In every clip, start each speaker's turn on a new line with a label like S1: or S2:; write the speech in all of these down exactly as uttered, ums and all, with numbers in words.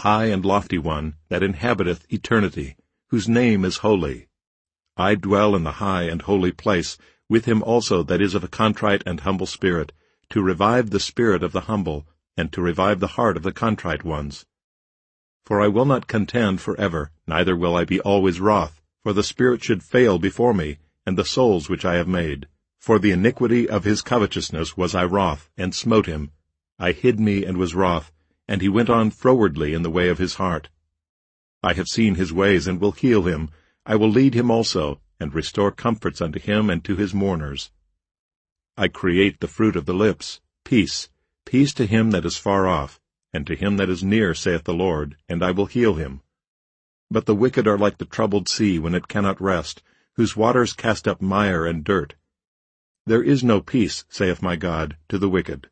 S1: high and lofty one, that inhabiteth eternity, whose name is holy. I dwell in the high and holy place, with him also that is of a contrite and humble spirit, to revive the spirit of the humble, and to revive the heart of the contrite ones. For I will not contend for ever, neither will I be always wroth, for the spirit should fail before me, and the souls which I have made. For the iniquity of his covetousness was I wroth, and smote him. I hid me and was wroth, and he went on frowardly in the way of his heart. I have seen his ways, and will heal him. I will lead him also, and restore comforts unto him and to his mourners. I create the fruit of the lips, peace, peace to him that is far off, and to him that is near, saith the Lord, and I will heal him. But the wicked are like the troubled sea when it cannot rest, whose waters cast up mire and dirt. There is no peace, saith my God, to the wicked.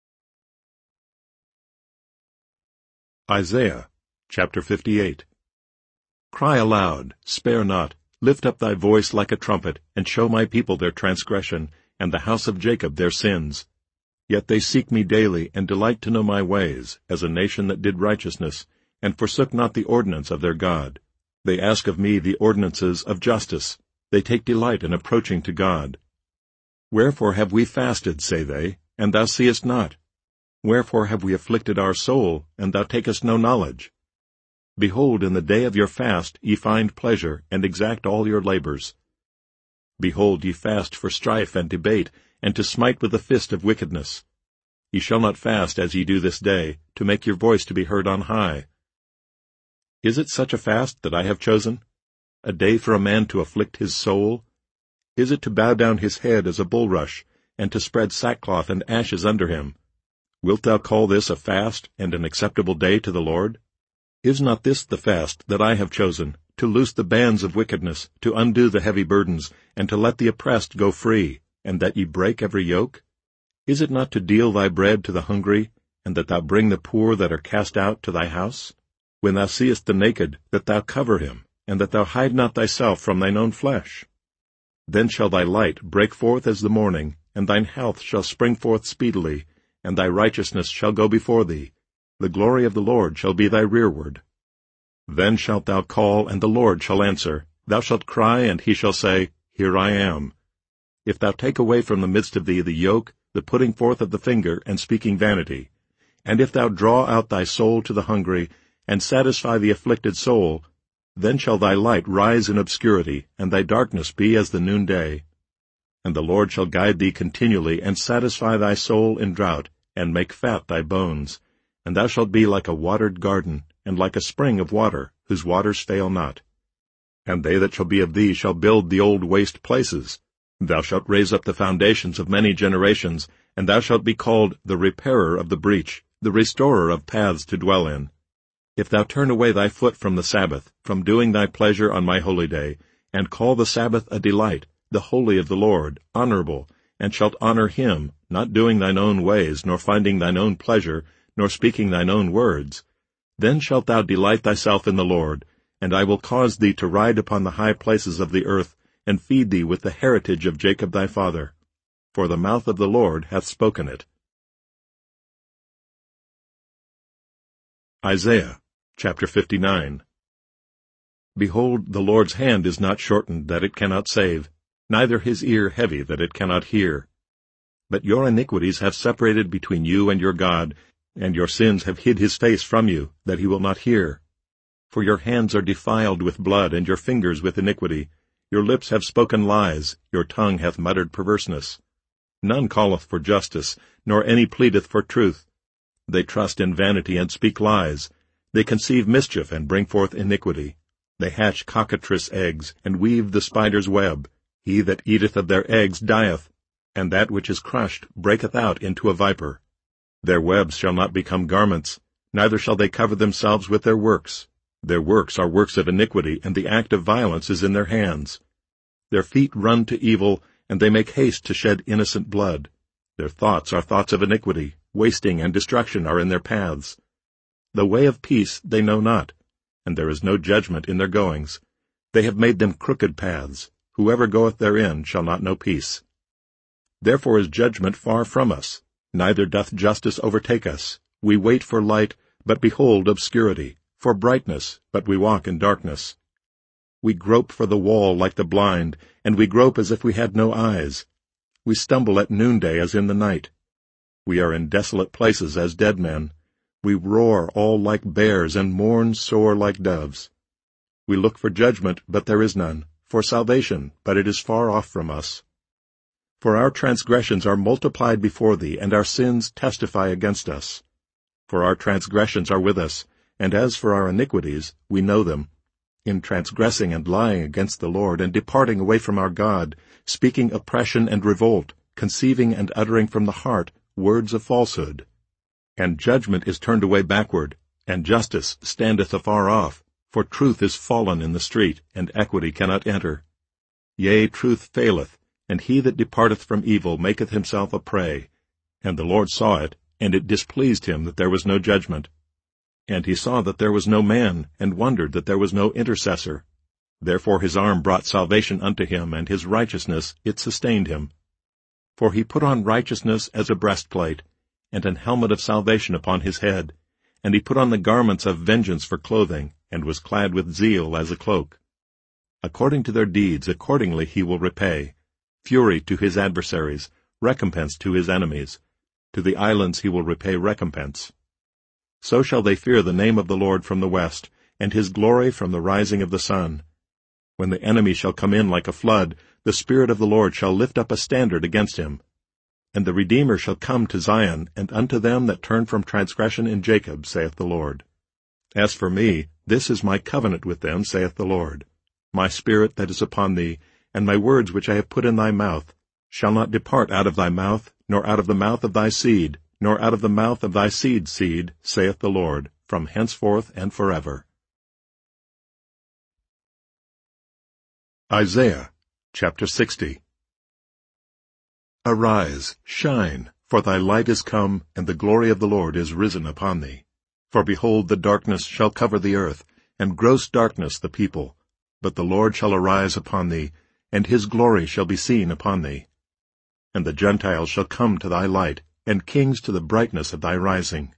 S1: Isaiah chapter fifty-eight. Cry aloud, spare not, lift up thy voice like a trumpet, and show my people their transgression, and the house of Jacob their sins. Yet they seek me daily, and delight to know my ways, as a nation that did righteousness, and forsook not the ordinance of their God. They ask of me the ordinances of justice. They take delight in approaching to God. Wherefore have we fasted, say they, and thou seest not? Wherefore have we afflicted our soul, and thou takest no knowledge? Behold, in the day of your fast ye find pleasure, and exact all your labors. Behold, ye fast for strife and debate, and to smite with the fist of wickedness. Ye shall not fast as ye do this day, to make your voice to be heard on high. Is it such a fast that I have chosen? A day for a man to afflict his soul? Is it to bow down his head as a bulrush, and to spread sackcloth and ashes under him? Wilt thou call this a fast and an acceptable day to the Lord? Is not this the fast that I have chosen, to loose the bands of wickedness, to undo the heavy burdens, and to let the oppressed go free, and that ye break every yoke? Is it not to deal thy bread to the hungry, and that thou bring the poor that are cast out to thy house? When thou seest the naked, that thou cover him, and that thou hide not thyself from thine own flesh? Then shall thy light break forth as the morning, and thine health shall spring forth speedily, and thy righteousness shall go before thee. The glory of the Lord shall be thy rearward. Then shalt thou call, and the Lord shall answer. Thou shalt cry, and he shall say, Here I am. If thou take away from the midst of thee the yoke, the putting forth of the finger, and speaking vanity, and if thou draw out thy soul to the hungry, and satisfy the afflicted soul, then shall thy light rise in obscurity, and thy darkness be as the noonday. And the Lord shall guide thee continually, and satisfy thy soul in drought, and make fat thy bones. And thou shalt be like a watered garden, and like a spring of water, whose waters fail not. And they that shall be of thee shall build the old waste places. Thou shalt raise up the foundations of many generations, and thou shalt be called the repairer of the breach, the restorer of paths to dwell in. If thou turn away thy foot from the Sabbath, from doing thy pleasure on my holy day, and call the Sabbath a delight, the holy of the Lord, honorable, and shalt honor him, not doing thine own ways, nor finding thine own pleasure, nor speaking thine own words, then shalt thou delight thyself in the Lord, and I will cause thee to ride upon the high places of the earth, and feed thee with the heritage of Jacob thy father. For the mouth of the Lord hath spoken it. Isaiah chapter fifty-nine. Behold, the Lord's hand is not shortened that it cannot save, neither his ear heavy that it cannot hear. But your iniquities have separated between you and your God, and your sins have hid his face from you, that he will not hear. For your hands are defiled with blood, and your fingers with iniquity. Your lips have spoken lies, your tongue hath muttered perverseness. None calleth for justice, nor any pleadeth for truth. They trust in vanity and speak lies. They conceive mischief and bring forth iniquity. They hatch cockatrice eggs, and weave the spider's web. He that eateth of their eggs dieth, and that which is crushed breaketh out into a viper. Their webs shall not become garments, neither shall they cover themselves with their works. Their works are works of iniquity, and the act of violence is in their hands. Their feet run to evil, and they make haste to shed innocent blood. Their thoughts are thoughts of iniquity, wasting and destruction are in their paths. The way of peace they know not, and there is no judgment in their goings. They have made them crooked paths. Whoever goeth therein shall not know peace. Therefore is judgment far from us, neither doth justice overtake us. We wait for light, but behold obscurity, for brightness, but we walk in darkness. We grope for the wall like the blind, and we grope as if we had no eyes. We stumble at noonday as in the night. We are in desolate places as dead men. We roar all like bears and mourn sore like doves. We look for judgment, but there is none, for salvation, but it is far off from us. For our transgressions are multiplied before thee, and our sins testify against us. For our transgressions are with us, and as for our iniquities, we know them, in transgressing and lying against the Lord, and departing away from our God, speaking oppression and revolt, conceiving and uttering from the heart words of falsehood. And judgment is turned away backward, and justice standeth afar off, for truth is fallen in the street, and equity cannot enter. Yea, truth faileth, and he that departeth from evil maketh himself a prey. And the Lord saw it, and it displeased him that there was no judgment. And he saw that there was no man, and wondered that there was no intercessor. Therefore his arm brought salvation unto him, and his righteousness it sustained him. For he put on righteousness as a breastplate, and an helmet of salvation upon his head. And he put on the garments of vengeance for clothing, and was clad with zeal as a cloak. According to their deeds, accordingly he will repay. Fury to his adversaries, recompense to his enemies. To the islands he will repay recompense. So shall they fear the name of the Lord from the west, and his glory from the rising of the sun. When the enemy shall come in like a flood, the Spirit of the Lord shall lift up a standard against him. And the Redeemer shall come to Zion, and unto them that turn from transgression in Jacob, saith the Lord. As for me, this is my covenant with them, saith the Lord. My Spirit that is upon thee, and my words which I have put in thy mouth, shall not depart out of thy mouth, nor out of the mouth of thy seed, nor out of the mouth of thy seed's seed, saith the Lord, from henceforth and forever. Isaiah chapter sixty. Arise, shine, for thy light is come, and the glory of the Lord is risen upon thee. For behold, the darkness shall cover the earth, and gross darkness the people. But the Lord shall arise upon thee, and his glory shall be seen upon thee. And the Gentiles shall come to thy light, and kings to the brightness of thy rising.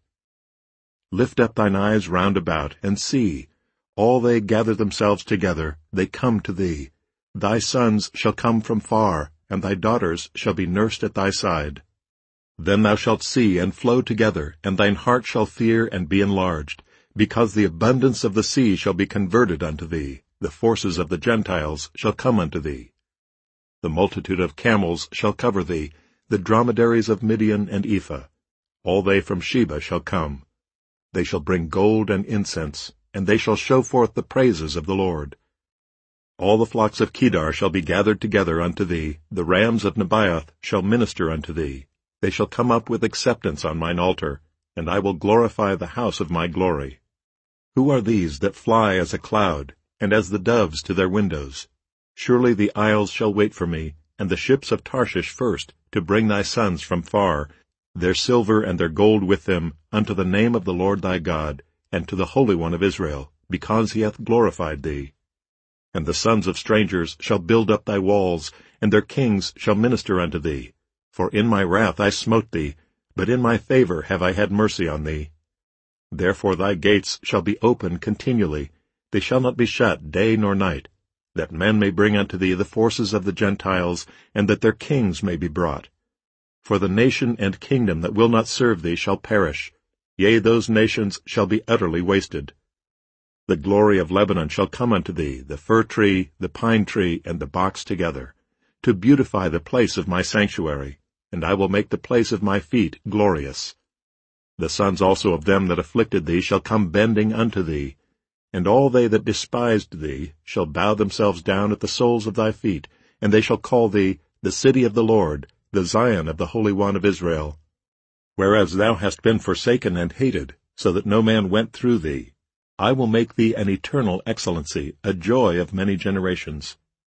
S1: Lift up thine eyes round about, and see. All they gather themselves together, they come to thee. Thy sons shall come from far, and thy daughters shall be nursed at thy side. Then thou shalt see and flow together, and thine heart shall fear and be enlarged, because the abundance of the sea shall be converted unto thee, the forces of the Gentiles shall come unto thee. The multitude of camels shall cover thee, the dromedaries of Midian and Ephah. All they from Sheba shall come. They shall bring gold and incense, and they shall show forth the praises of the Lord. All the flocks of Kedar shall be gathered together unto thee, the rams of Nebaioth shall minister unto thee. They shall come up with acceptance on mine altar, and I will glorify the house of my glory. Who are these that fly as a cloud, and as the doves to their windows? Surely the isles shall wait for me, and the ships of Tarshish first, to bring thy sons from far, their silver and their gold with them, unto the name of the Lord thy God, and to the Holy One of Israel, because he hath glorified thee. And the sons of strangers shall build up thy walls, and their kings shall minister unto thee. For in my wrath I smote thee, but in my favor have I had mercy on thee. Therefore thy gates shall be open continually, they shall not be shut day nor night, that men may bring unto thee the forces of the Gentiles, and that their kings may be brought. For the nation and kingdom that will not serve thee shall perish, yea, those nations shall be utterly wasted. The glory of Lebanon shall come unto thee, the fir tree, the pine tree, and the box together, to beautify the place of my sanctuary, and I will make the place of my feet glorious. The sons also of them that afflicted thee shall come bending unto thee, and all they that despised thee shall bow themselves down at the soles of thy feet, and they shall call thee the city of the Lord, the Zion of the Holy One of Israel. Whereas thou hast been forsaken and hated, so that no man went through thee, I will make thee an eternal excellency, a joy of many generations.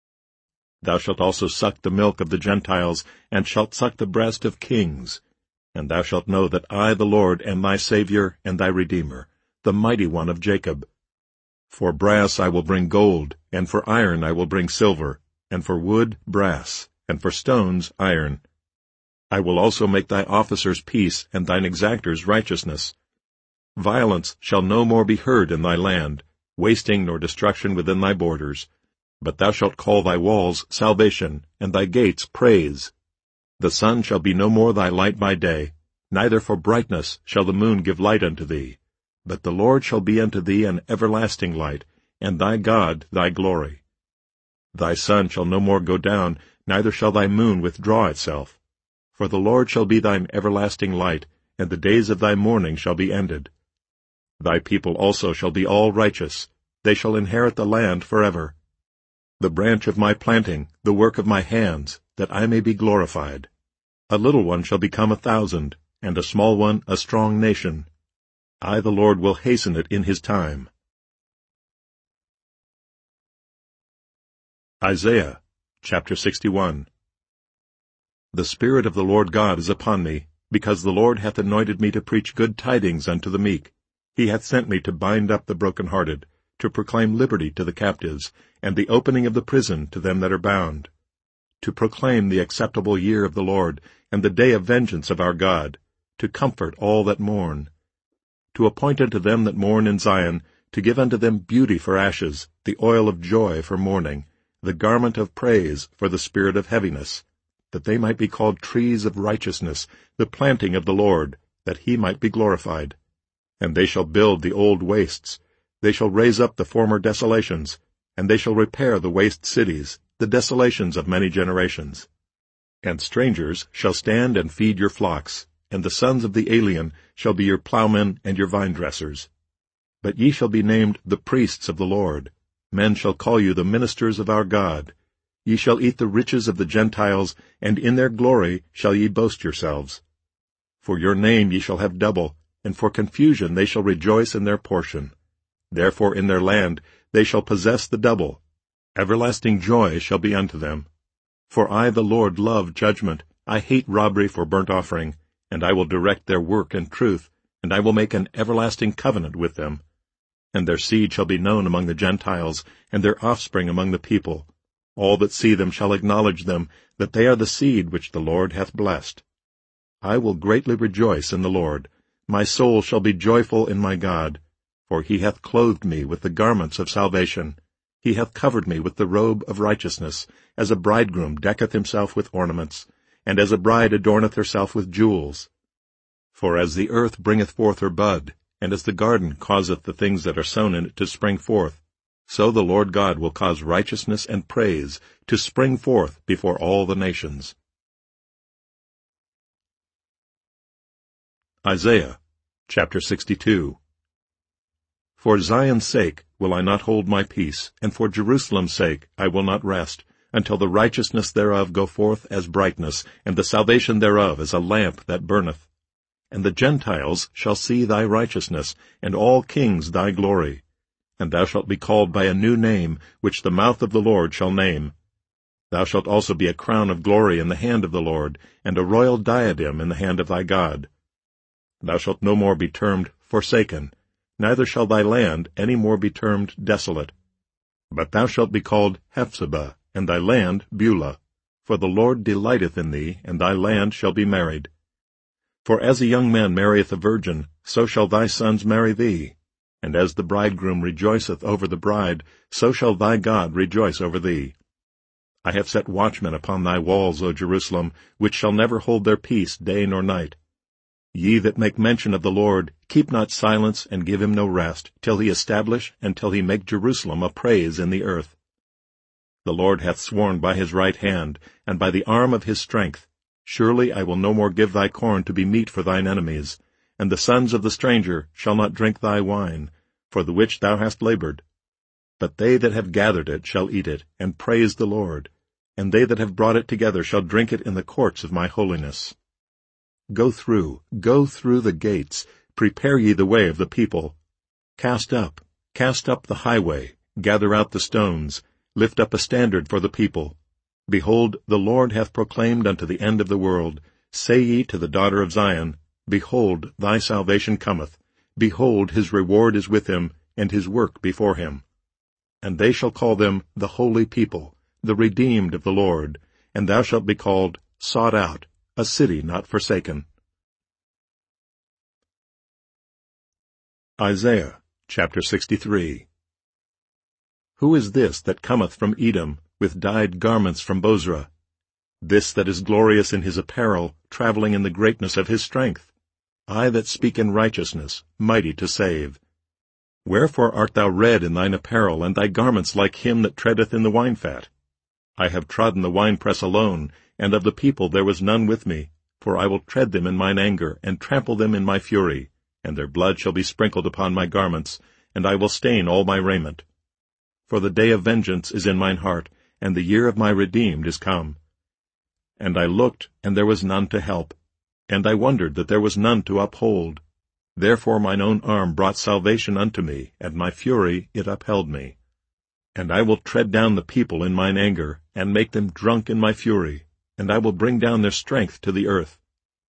S1: Thou shalt also suck the milk of the Gentiles, and shalt suck the breast of kings. And thou shalt know that I, the Lord, am thy Saviour and thy Redeemer, the mighty one of Jacob. For brass I will bring gold, and for iron I will bring silver, and for wood brass, and for stones iron. I will also make thy officers peace, and thine exactors righteousness. Violence shall no more be heard in thy land, wasting nor destruction within thy borders. But thou shalt call thy walls salvation, and thy gates praise. The sun shall be no more thy light by day, neither for brightness shall the moon give light unto thee. But the Lord shall be unto thee an everlasting light, and thy God thy glory. Thy sun shall no more go down, neither shall thy moon withdraw itself. For the Lord shall be thine everlasting light, and the days of thy mourning shall be ended. Thy people also shall be all righteous, they shall inherit the land forever. The branch of my planting, the work of my hands, that I may be glorified. A little one shall become a thousand, and a small one a strong nation. I the Lord will hasten it in his time. Isaiah chapter sixty-one. The Spirit of the Lord God is upon me, because the Lord hath anointed me to preach good tidings unto the meek. He hath sent me to bind up the brokenhearted, to proclaim liberty to the captives, and the opening of the prison to them that are bound, to proclaim the acceptable year of the Lord, and the day of vengeance of our God, to comfort all that mourn, to appoint unto them that mourn in Zion, to give unto them beauty for ashes, the oil of joy for mourning, the garment of praise for the spirit of heaviness, that they might be called trees of righteousness, the planting of the Lord, that he might be glorified. And they shall build the old wastes, they shall raise up the former desolations, and they shall repair the waste cities, the desolations of many generations. And strangers shall stand and feed your flocks, and the sons of the alien shall be your plowmen and your vine-dressers. But ye shall be named the priests of the Lord. Men shall call you the ministers of our God. Ye shall eat the riches of the Gentiles, and in their glory shall ye boast yourselves. For your name ye shall have double, and for confusion they shall rejoice in their portion. Therefore in their land they shall possess the double. Everlasting joy shall be unto them. For I the Lord love judgment, I hate robbery for burnt offering, and I will direct their work in truth, and I will make an everlasting covenant with them. And their seed shall be known among the Gentiles, and their offspring among the people. All that see them shall acknowledge them, that they are the seed which the Lord hath blessed. I will greatly rejoice in the Lord. My soul shall be joyful in my God, for he hath clothed me with the garments of salvation. He hath covered me with the robe of righteousness, as a bridegroom decketh himself with ornaments, and as a bride adorneth herself with jewels. For as the earth bringeth forth her bud, and as the garden causeth the things that are sown in it to spring forth, so the Lord God will cause righteousness and praise to spring forth before all the nations. Isaiah chapter sixty-two. For Zion's sake will I not hold my peace, and for Jerusalem's sake I will not rest, until the righteousness thereof go forth as brightness, and the salvation thereof as a lamp that burneth. And the Gentiles shall see thy righteousness, and all kings thy glory. And thou shalt be called by a new name, which the mouth of the Lord shall name. Thou shalt also be a crown of glory in the hand of the Lord, and a royal diadem in the hand of thy God. Thou shalt no more be termed forsaken, neither shall thy land any more be termed desolate. But thou shalt be called Hephzibah, and thy land Beulah. For the Lord delighteth in thee, and thy land shall be married. For as a young man marrieth a virgin, so shall thy sons marry thee. And as the bridegroom rejoiceth over the bride, so shall thy God rejoice over thee. I have set watchmen upon thy walls, O Jerusalem, which shall never hold their peace day nor night. Ye that make mention of the Lord, keep not silence, and give him no rest, till he establish, and till he make Jerusalem a praise in the earth. The Lord hath sworn by his right hand, and by the arm of his strength, surely I will no more give thy corn to be meat for thine enemies, and the sons of the stranger shall not drink thy wine, for the which thou hast labored. But they that have gathered it shall eat it, and praise the Lord, and they that have brought it together shall drink it in the courts of my holiness. Go through, go through the gates, prepare ye the way of the people. Cast up, cast up the highway, gather out the stones, lift up a standard for the people. Behold, the Lord hath proclaimed unto the end of the world, say ye to the daughter of Zion, Behold, thy salvation cometh. Behold, his reward is with him, and his work before him. And they shall call them the holy people, the redeemed of the Lord, and thou shalt be called sought out, a city not forsaken. Isaiah chapter sixty-three. Who is this that cometh from Edom, with dyed garments from Bozrah? This that is glorious in his apparel, traveling in the greatness of his strength? I that speak in righteousness, mighty to save. Wherefore art thou red in thine apparel, and thy garments like him that treadeth in the wine-fat? I have trodden the winepress alone, and of the people there was none with me. For I will tread them in mine anger, and trample them in my fury, and their blood shall be sprinkled upon my garments, and I will stain all my raiment. For the day of vengeance is in mine heart, and the year of my redeemed is come. And I looked, and there was none to help, and I wondered that there was none to uphold. Therefore mine own arm brought salvation unto me, and my fury it upheld me. And I will tread down the people in mine anger, and make them drunk in my fury, and I will bring down their strength to the earth.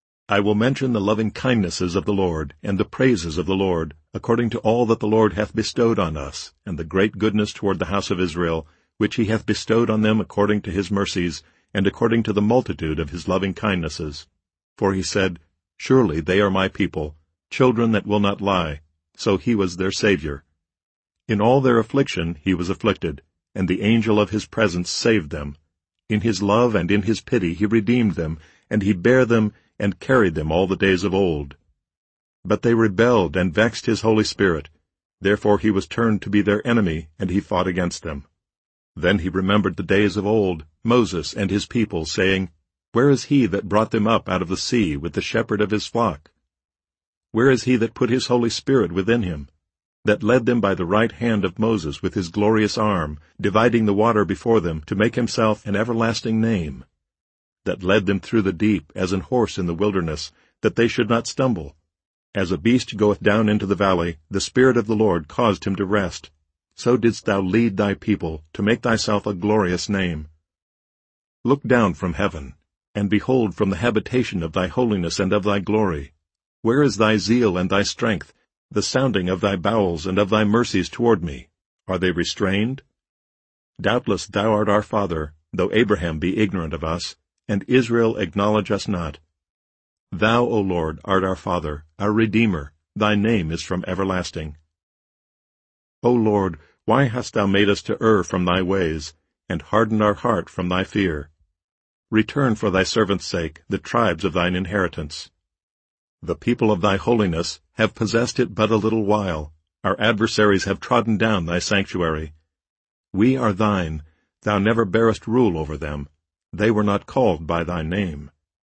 S1: I will mention the loving kindnesses of the Lord, and the praises of the Lord, according to all that the Lord hath bestowed on us, and the great goodness toward the house of Israel, which he hath bestowed on them according to his mercies, and according to the multitude of his loving kindnesses. For he said, Surely they are my people, children that will not lie. So he was their Savior. In all their affliction he was afflicted, and the angel of his presence saved them. In his love and in his pity he redeemed them, and he bare them, and carried them all the days of old. But they rebelled and vexed his Holy Spirit. Therefore he was turned to be their enemy, and he fought against them. Then he remembered the days of old, Moses and his people, saying, Where is he that brought them up out of the sea with the shepherd of his flock? Where is he that put his Holy Spirit within him, that led them by the right hand of Moses with his glorious arm, dividing the water before them, to make himself an everlasting name? That led them through the deep, as an horse in the wilderness, that they should not stumble. As a beast goeth down into the valley, the Spirit of the Lord caused him to rest. So didst thou lead thy people, to make thyself a glorious name. Look down from heaven, and behold from the habitation of thy holiness and of thy glory. Where is thy zeal and thy strength, the sounding of thy bowels and of thy mercies toward me? Are they restrained? Doubtless thou art our father, though Abraham be ignorant of us, and Israel acknowledge us not. Thou, O Lord, art our Father, our Redeemer. Thy name is from everlasting. O Lord, why hast thou made us to err from thy ways, and hardened our heart from thy fear? Return for thy servant's sake the tribes of thine inheritance. The people of thy holiness have possessed it but a little while. Our adversaries have trodden down thy sanctuary. We are thine. Thou never bearest rule over them. They were not called by thy name.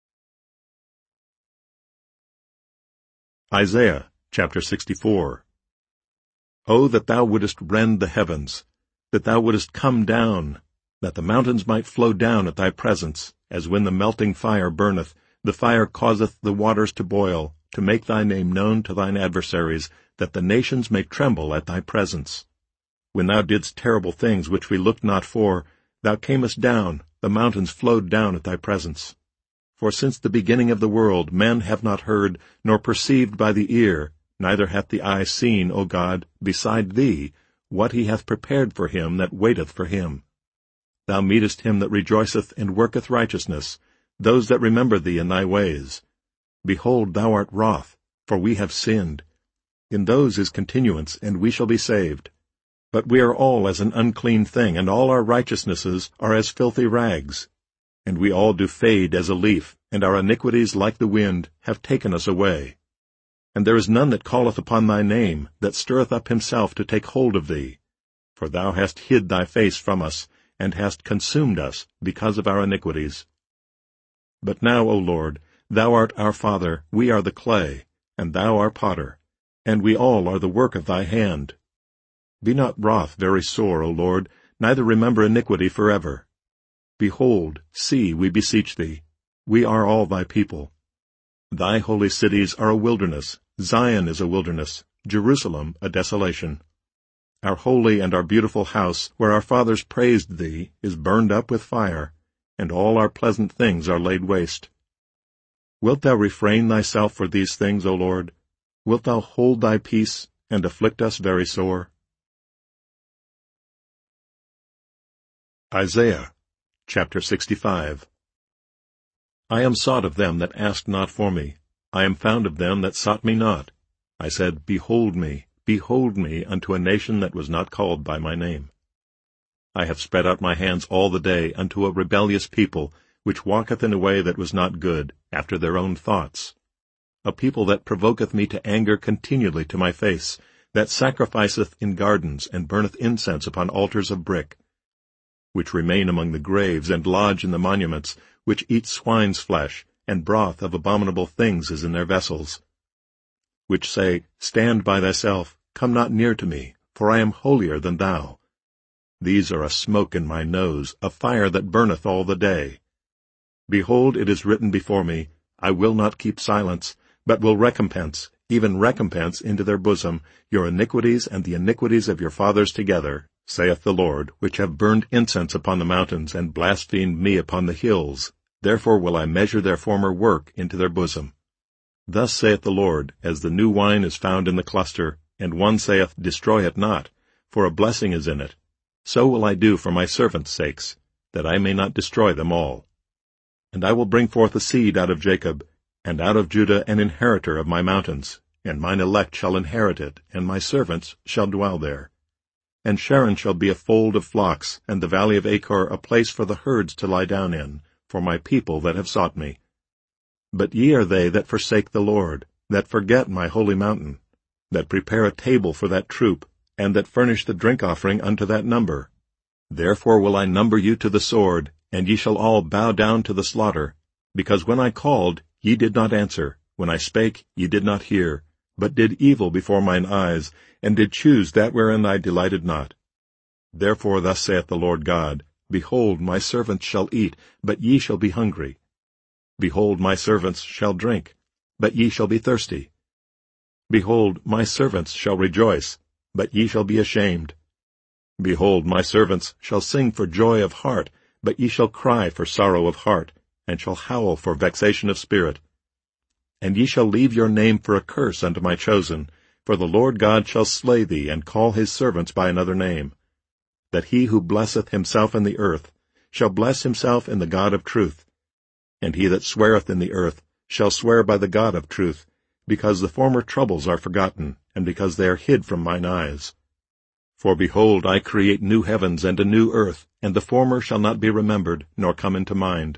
S1: Isaiah chapter sixty-four. O that thou wouldest rend the heavens, that thou wouldest come down, that the mountains might flow down at thy presence, as when the melting fire burneth, the fire causeth the waters to boil, to make thy name known to thine adversaries, that the nations may tremble at thy presence. When thou didst terrible things which we looked not for, thou camest down, the mountains flowed down at thy presence. For since the beginning of the world men have not heard, nor perceived by the ear, neither hath the eye seen, O God, beside thee, what he hath prepared for him that waiteth for him. Thou meetest him that rejoiceth and worketh righteousness, those that remember thee in thy ways. Behold, thou art wroth, for we have sinned. In those is continuance, and we shall be saved. But we are all as an unclean thing, and all our righteousnesses are as filthy rags. And we all do fade as a leaf, and our iniquities, like the wind, have taken us away. And there is none that calleth upon thy name, that stirreth up himself to take hold of thee. For thou hast hid thy face from us, and hast consumed us because of our iniquities. But now, O Lord, thou art our Father, we are the clay, and thou our potter, and we all are the work of thy hand. Be not wroth very sore, O Lord, neither remember iniquity forever. Behold, see, we beseech thee, we are all thy people. Thy holy cities are a wilderness, Zion is a wilderness, Jerusalem a desolation. Our holy and our beautiful house, where our fathers praised thee, is burned up with fire, and all our pleasant things are laid waste. Wilt thou refrain thyself for these things, O Lord? Wilt thou hold thy peace, and afflict us very sore? Isaiah chapter sixty-five. I am sought of them that asked not for me. I am found of them that sought me not. I said, Behold me, behold me, unto a nation that was not called by my name. I have spread out my hands all the day unto a rebellious people, which walketh in a way that was not good, after their own thoughts. A people that provoketh me to anger continually to my face, that sacrificeth in gardens, and burneth incense upon altars of brick, which remain among the graves, and lodge in the monuments, which eat swine's flesh, and broth of abominable things is in their vessels, which say, Stand by thyself, come not near to me, for I am holier than thou. These are a smoke in my nose, a fire that burneth all the day. Behold, it is written before me, I will not keep silence, but will recompense, even recompense into their bosom, your iniquities and the iniquities of your fathers together, saith the Lord, which have burned incense upon the mountains, and blasphemed me upon the hills. Therefore will I measure their former work into their bosom. Thus saith the Lord, as the new wine is found in the cluster, and one saith, Destroy it not, for a blessing is in it. So will I do for my servants' sakes, that I may not destroy them all. And I will bring forth a seed out of Jacob, and out of Judah an inheritor of my mountains, and mine elect shall inherit it, and my servants shall dwell there. And Sharon shall be a fold of flocks, and the valley of Achor a place for the herds to lie down in, for my people that have sought me. But ye are they that forsake the Lord, that forget my holy mountain, that prepare a table for that troop, and that furnish the drink offering unto that number. Therefore will I number you to the sword, and ye shall all bow down to the slaughter, because when I called, ye did not answer, when I spake, ye did not hear, but did evil before mine eyes, and did choose that wherein I delighted not. Therefore thus saith the Lord God, Behold, my servants shall eat, but ye shall be hungry. Behold, my servants shall drink, but ye shall be thirsty. Behold, my servants shall rejoice, but ye shall be ashamed. Behold, my servants shall sing for joy of heart, but ye shall cry for sorrow of heart, and shall howl for vexation of spirit. And ye shall leave your name for a curse unto my chosen, for the Lord God shall slay thee, and call his servants by another name, that he who blesseth himself in the earth shall bless himself in the God of truth. And he that sweareth in the earth shall swear by the God of truth, because the former troubles are forgotten, and because they are hid from mine eyes. For behold, I create new heavens and a new earth, and the former shall not be remembered, nor come into mind.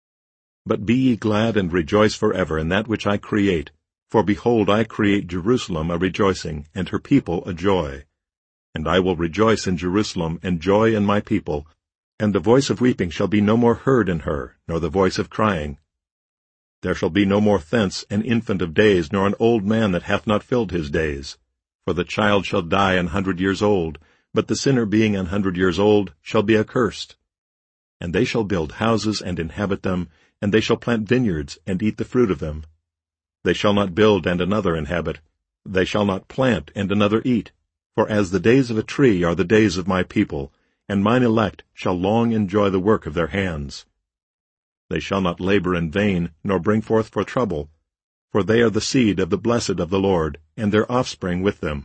S1: But be ye glad and rejoice forever in that which I create, for behold, I create Jerusalem a rejoicing, and her people a joy. And I will rejoice in Jerusalem, and joy in my people, and the voice of weeping shall be no more heard in her, nor the voice of crying. There shall be no more thence an infant of days, nor an old man that hath not filled his days. For the child shall die an hundred years old, but the sinner being an hundred years old shall be accursed. And they shall build houses and inhabit them, and they shall plant vineyards and eat the fruit of them. They shall not build and another inhabit, they shall not plant and another eat. For as the days of a tree are the days of my people, and mine elect shall long enjoy the work of their hands. They shall not labor in vain, nor bring forth for trouble, for they are the seed of the blessed of the Lord, and their offspring with them.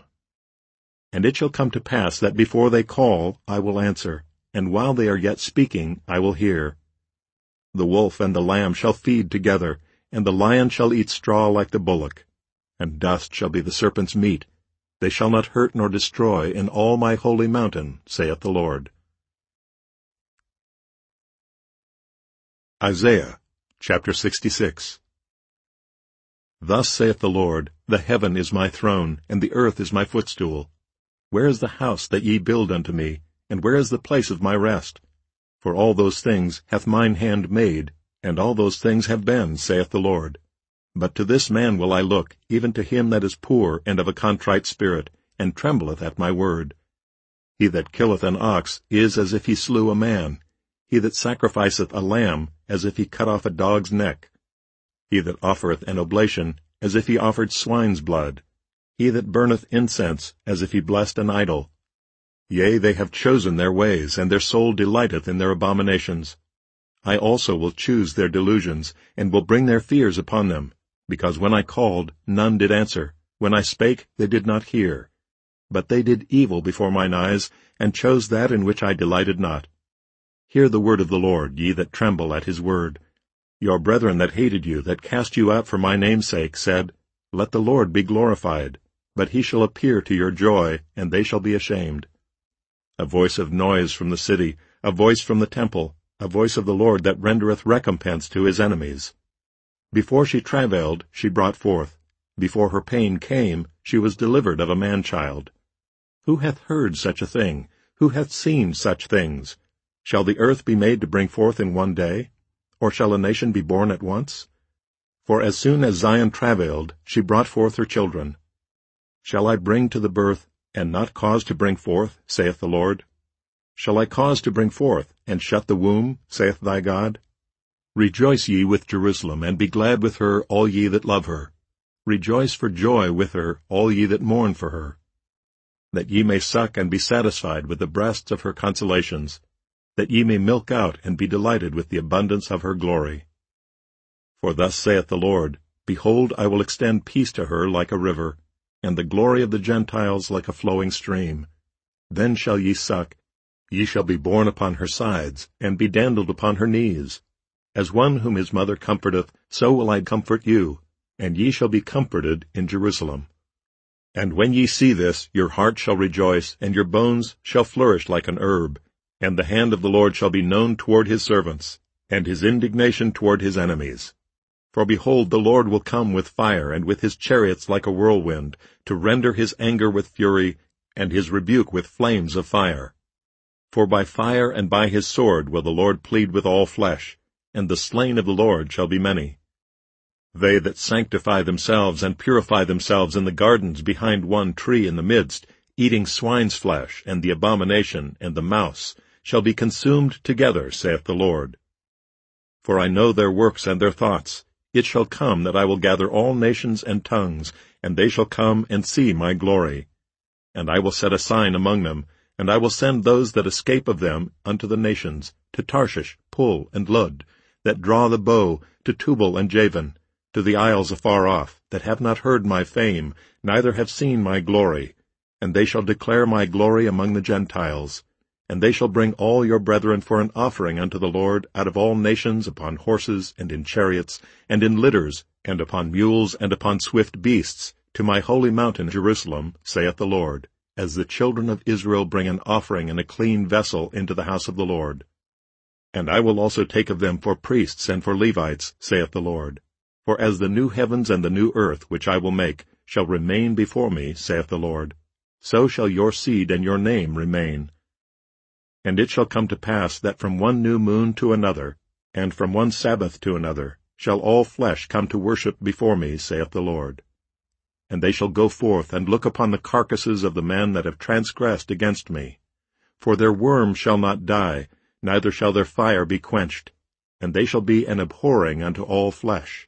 S1: And it shall come to pass that before they call, I will answer, and while they are yet speaking, I will hear. The wolf and the lamb shall feed together, and the lion shall eat straw like the bullock, and dust shall be the serpent's meat. They shall not hurt nor destroy in all my holy mountain, saith the Lord. Isaiah chapter sixty-six. Thus saith the Lord, The heaven is my throne, and the earth is my footstool. Where is the house that ye build unto me, and where is the place of my rest? For all those things hath mine hand made, and all those things have been, saith the Lord. But to this man will I look, even to him that is poor and of a contrite spirit, and trembleth at my word. He that killeth an ox is as if he slew a man. He that sacrificeth a lamb, as if he cut off a dog's neck. He that offereth an oblation, as if he offered swine's blood. He that burneth incense, as if he blessed an idol. Yea, they have chosen their ways, and their soul delighteth in their abominations. I also will choose their delusions, and will bring their fears upon them, because when I called, none did answer. When I spake, they did not hear. But they did evil before mine eyes, and chose that in which I delighted not. Hear the word of the Lord, ye that tremble at his word. Your brethren that hated you, that cast you out for my name's sake, said, Let the Lord be glorified. but he shall appear to your joy, and they shall be ashamed. A voice of noise from the city, a voice from the temple, a voice of the Lord that rendereth recompense to his enemies. Before she travailed, she brought forth. Before her pain came, she was delivered of a man-child. Who hath heard such a thing? Who hath seen such things? Shall the earth be made to bring forth in one day? Or shall a nation be born at once? For as soon as Zion travailed, she brought forth her children. Shall I bring to the birth, and not cause to bring forth, saith the Lord? Shall I cause to bring forth, and shut the womb, saith thy God? Rejoice ye with Jerusalem, and be glad with her, all ye that love her. Rejoice for joy with her, all ye that mourn for her. That ye may suck and be satisfied with the breasts of her consolations, that ye may milk out and be delighted with the abundance of her glory. For thus saith the Lord, Behold, I will extend peace to her like a river, and the glory of the Gentiles like a flowing stream. Then shall ye suck, ye shall be borne upon her sides, and be dandled upon her knees. As one whom his mother comforteth, so will I comfort you, and ye shall be comforted in Jerusalem. And when ye see this, your heart shall rejoice, and your bones shall flourish like an herb, and the hand of the Lord shall be known toward his servants, and his indignation toward his enemies. For behold, the Lord will come with fire, and with his chariots like a whirlwind, to render his anger with fury, and his rebuke with flames of fire. For by fire and by his sword will the Lord plead with all flesh, and the slain of the Lord shall be many. They that sanctify themselves and purify themselves in the gardens behind one tree in the midst, eating swine's flesh, and the abomination, and the mouse, shall be consumed together, saith the Lord. For I know their works and their thoughts. It shall come that I will gather all nations and tongues, and they shall come and see my glory. And I will set a sign among them, and I will send those that escape of them unto the nations, to Tarshish, Pul, and Lud, that draw the bow, to Tubal and Javan, to the isles afar off, that have not heard my fame, neither have seen my glory. And they shall declare my glory among the Gentiles. And they shall bring all your brethren for an offering unto the Lord out of all nations upon horses, and in chariots, and in litters, and upon mules, and upon swift beasts, to my holy mountain Jerusalem, saith the Lord, as the children of Israel bring an offering in a clean vessel into the house of the Lord. And I will also take of them for priests and for Levites, saith the Lord. For as the new heavens and the new earth which I will make shall remain before me, saith the Lord, so shall your seed and your name remain. And it shall come to pass that from one new moon to another, and from one Sabbath to another, shall all flesh come to worship before me, saith the Lord. And they shall go forth and look upon the carcasses of the men that have transgressed against me. For their worm shall not die, neither shall their fire be quenched, and they shall be an abhorring unto all flesh.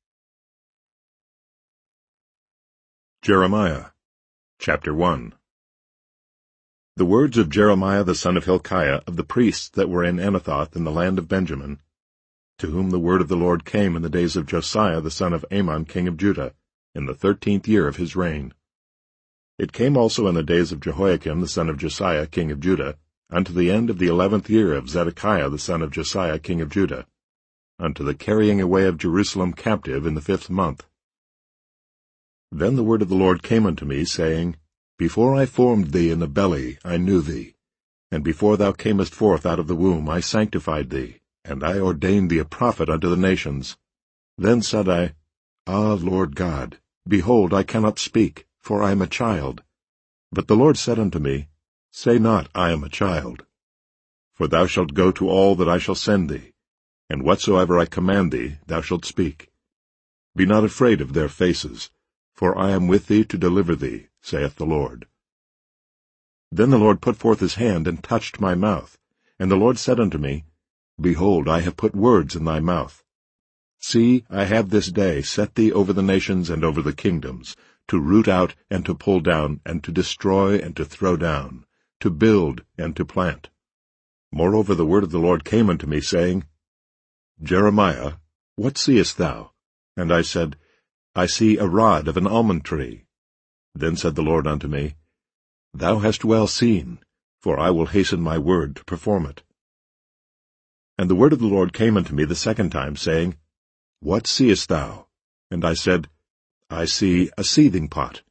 S1: Jeremiah chapter one. The words of Jeremiah the son of Hilkiah of the priests that were in Anathoth in the land of Benjamin, to whom the word of the Lord came in the days of Josiah the son of Amon king of Judah, in the thirteenth year of his reign. It came also in the days of Jehoiakim the son of Josiah king of Judah, unto the end of the eleventh year of Zedekiah the son of Josiah king of Judah, unto the carrying away of Jerusalem captive in the fifth month. Then the word of the Lord came unto me, saying, Before I formed thee in the belly I knew thee, and before thou camest forth out of the womb I sanctified thee, and I ordained thee a prophet unto the nations. Then said I, Ah, Lord God, behold, I cannot speak, for I am a child. But the Lord said unto me, Say not, I am a child. For thou shalt go to all that I shall send thee, and whatsoever I command thee thou shalt speak. Be not afraid of their faces, for I am with thee to deliver thee, saith the Lord. Then the Lord put forth his hand and touched my mouth, and the Lord said unto me, Behold, I have put words in thy mouth. See, I have this day set thee over the nations and over the kingdoms, to root out and to pull down, and to destroy and to throw down, to build and to plant. Moreover the word of the Lord came unto me, saying, Jeremiah, what seest thou? And I said, I see a rod of an almond tree. Then said the Lord unto me, Thou hast well seen, for I will hasten my word to perform it. And the word of the Lord came unto me the second time, saying, What seest thou? And I said, I see a seething pot.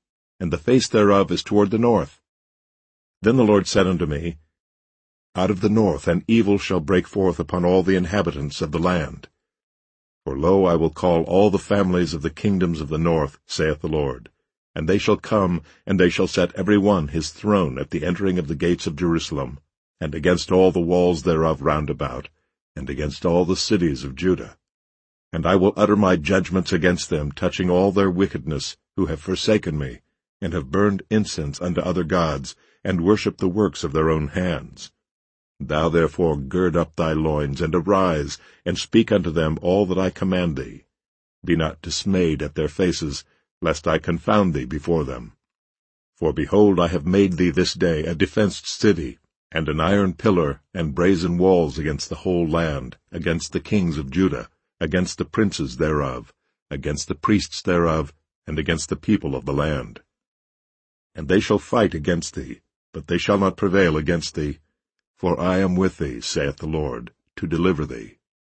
S1: and the face thereof is toward the north. Then the Lord said unto me, Out of the north an evil shall break forth upon all the inhabitants of the land. For lo, I will call all the families of the kingdoms of the north, saith the Lord. And they shall come, and they shall set every one his throne at the entering of the gates of Jerusalem, and against all the walls thereof round about, and against all the cities of Judah. And I will utter my judgments against them, touching all their wickedness, who have forsaken me, and have burned incense unto other gods, and worshipped the works of their own hands. Thou therefore gird up thy loins, and arise, and speak unto them all that I command thee. Be not dismayed at their faces, lest I confound thee before them. For behold, I have made thee this day a defenced city, and an iron pillar, and brazen walls against the whole land, against the kings of Judah, against the princes thereof, against the priests thereof, and against the people of the land. And they shall fight against thee, but they shall not prevail against thee, for I am with thee, saith the Lord, to deliver thee.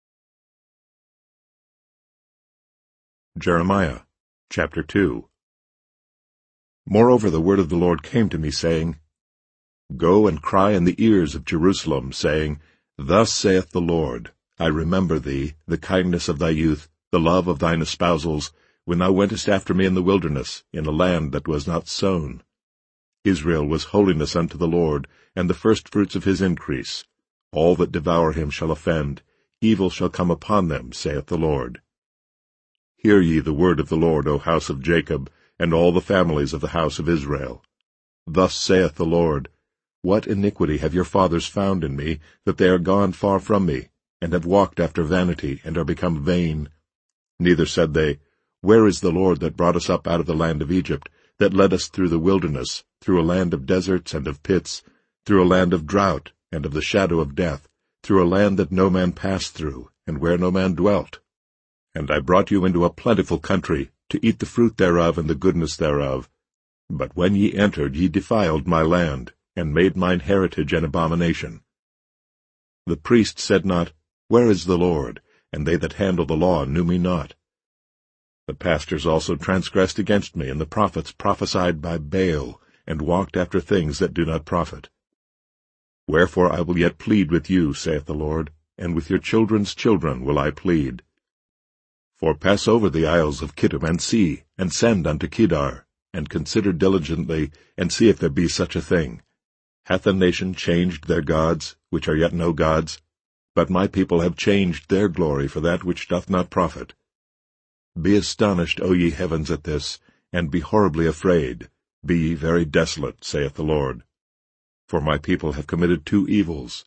S1: Jeremiah chapter two. Moreover the word of the Lord came to me, saying, Go and cry in the ears of Jerusalem, saying, Thus saith the Lord, I remember thee, the kindness of thy youth, the love of thine espousals, when thou wentest after me in the wilderness, in a land that was not sown. Israel was holiness unto the Lord, and the firstfruits of his increase. All that devour him shall offend, evil shall come upon them, saith the Lord. Hear ye the word of the Lord, O house of Jacob, and all the families of the house of Israel. Thus saith the Lord, What iniquity have your fathers found in me, that they are gone far from me, and have walked after vanity, and are become vain? Neither said they, Where is the Lord that brought us up out of the land of Egypt, that led us through the wilderness, through a land of deserts and of pits, through a land of drought and of the shadow of death, through a land that no man passed through, and where no man dwelt? And I brought you into a plentiful country, to eat the fruit thereof and the goodness thereof. But when ye entered, ye defiled my land, and made mine heritage an abomination. The priest said not, Where is the Lord? And they that handle the law knew me not. The pastors also transgressed against me, and the prophets prophesied by Baal, and walked after things that do not profit. Wherefore I will yet plead with you, saith the Lord, and with your children's children will I plead. For pass over the isles of Kittim, and see, and send unto Kedar, and consider diligently, and see if there be such a thing. Hath a nation changed their gods, which are yet no gods? But my people have changed their glory for that which doth not profit. Be astonished, O ye heavens, at this, and be horribly afraid. Be ye very desolate, saith the Lord. For my people have committed two evils.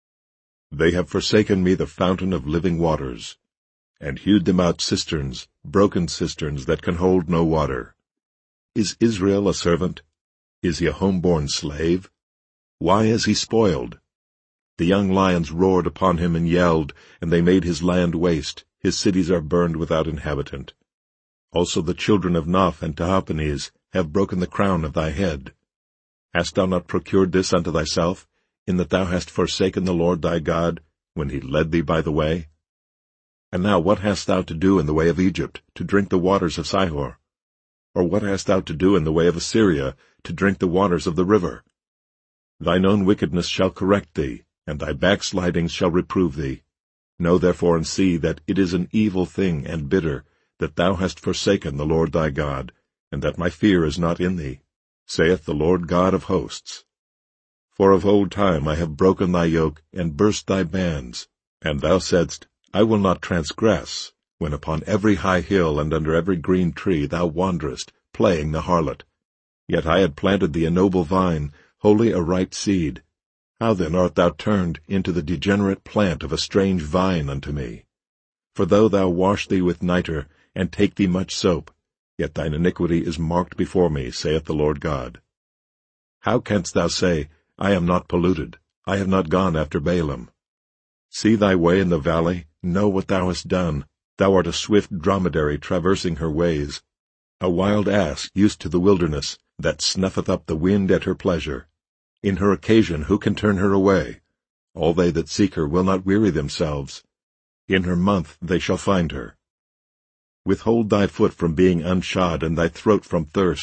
S1: They have forsaken me the fountain of living waters, and hewed them out cisterns, broken cisterns that can hold no water. Is Israel a servant? Is he a home-born slave? Why is he spoiled? The young lions roared upon him and yelled, and they made his land waste. His cities are burned without inhabitant. Also the children of Noph and Tahpanhes have broken the crown of thy head. Hast thou not procured this unto thyself, in that thou hast forsaken the Lord thy God, when he led thee by the way? And now what hast thou to do in the way of Egypt, to drink the waters of Sihor? Or what hast thou to do in the way of Assyria, to drink the waters of the river? Thine own wickedness shall correct thee, and thy backslidings shall reprove thee. Know therefore and see that it is an evil thing and bitter, that thou hast forsaken the Lord thy God, and that my fear is not in thee, saith the Lord God of hosts. For of old time I have broken thy yoke, and burst thy bands, and thou saidst, I will not transgress, when upon every high hill and under every green tree thou wanderest, playing the harlot. Yet I had planted thee a noble vine, wholly a right seed. How then art thou turned into the degenerate plant of a strange vine unto me? For though thou wash thee with nitre, and take thee much soap, yet thine iniquity is marked before me, saith the Lord God. How canst thou say, I am not polluted, I have not gone after Baalim? See thy way in the valley, know what thou hast done. Thou art a swift dromedary traversing her ways, a wild ass used to the wilderness, that snuffeth up the wind at her pleasure. In her occasion who can turn her away? All they that seek her will not weary themselves. In her month they shall find her. Withhold thy foot from being unshod, and thy throat from thirst.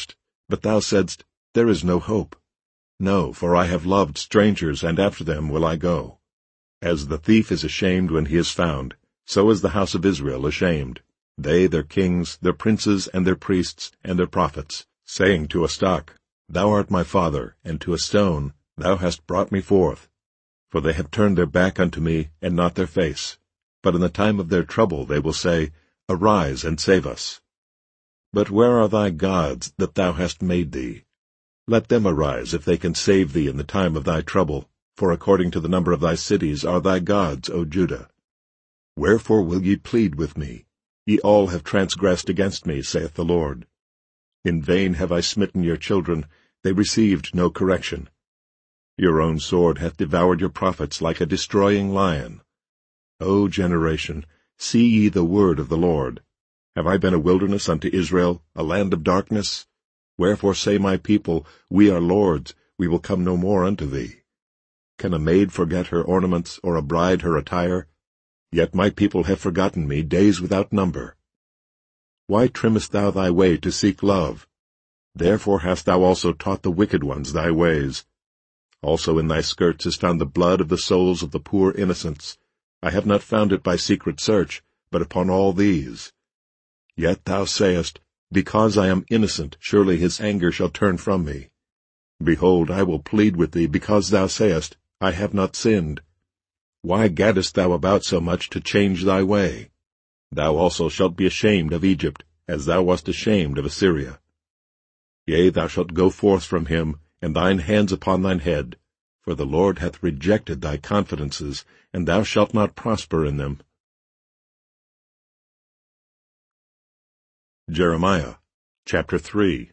S1: But thou saidst, There is no hope. No, for I have loved strangers, and after them will I go. As the thief is ashamed when he is found, so is the house of Israel ashamed, they, their kings, their princes, and their priests, and their prophets, saying to a stock, Thou art my father, and to a stone, Thou hast brought me forth. For they have turned their back unto me, and not their face. But in the time of their trouble they will say, Arise, and save us. But where are thy gods that thou hast made thee? Let them arise, if they can save thee in the time of thy trouble, for according to the number of thy cities are thy gods, O Judah. Wherefore will ye plead with me? Ye all have transgressed against me, saith the Lord. In vain have I smitten your children, they received no correction. Your own sword hath devoured your prophets like a destroying lion. O generation, see ye the word of the Lord. Have I been a wilderness unto Israel, a land of darkness? Wherefore say my people, We are lords, we will come no more unto thee. Can a maid forget her ornaments, or a bride her attire? Yet my people have forgotten me days without number. Why trimmest thou thy way to seek love? Therefore hast thou also taught the wicked ones thy ways. Also in thy skirts is found the blood of the souls of the poor innocents. I have not found it by secret search, but upon all these. Yet thou sayest, Because I am innocent, surely his anger shall turn from me. Behold, I will plead with thee, because thou sayest, I have not sinned. Why gaddest thou about so much to change thy way? Thou also shalt be ashamed of Egypt, as thou wast ashamed of Assyria. Yea, thou shalt go forth from him, and thine hands upon thine head, for the Lord hath rejected thy confidences, and thou shalt not prosper in them. Jeremiah chapter three.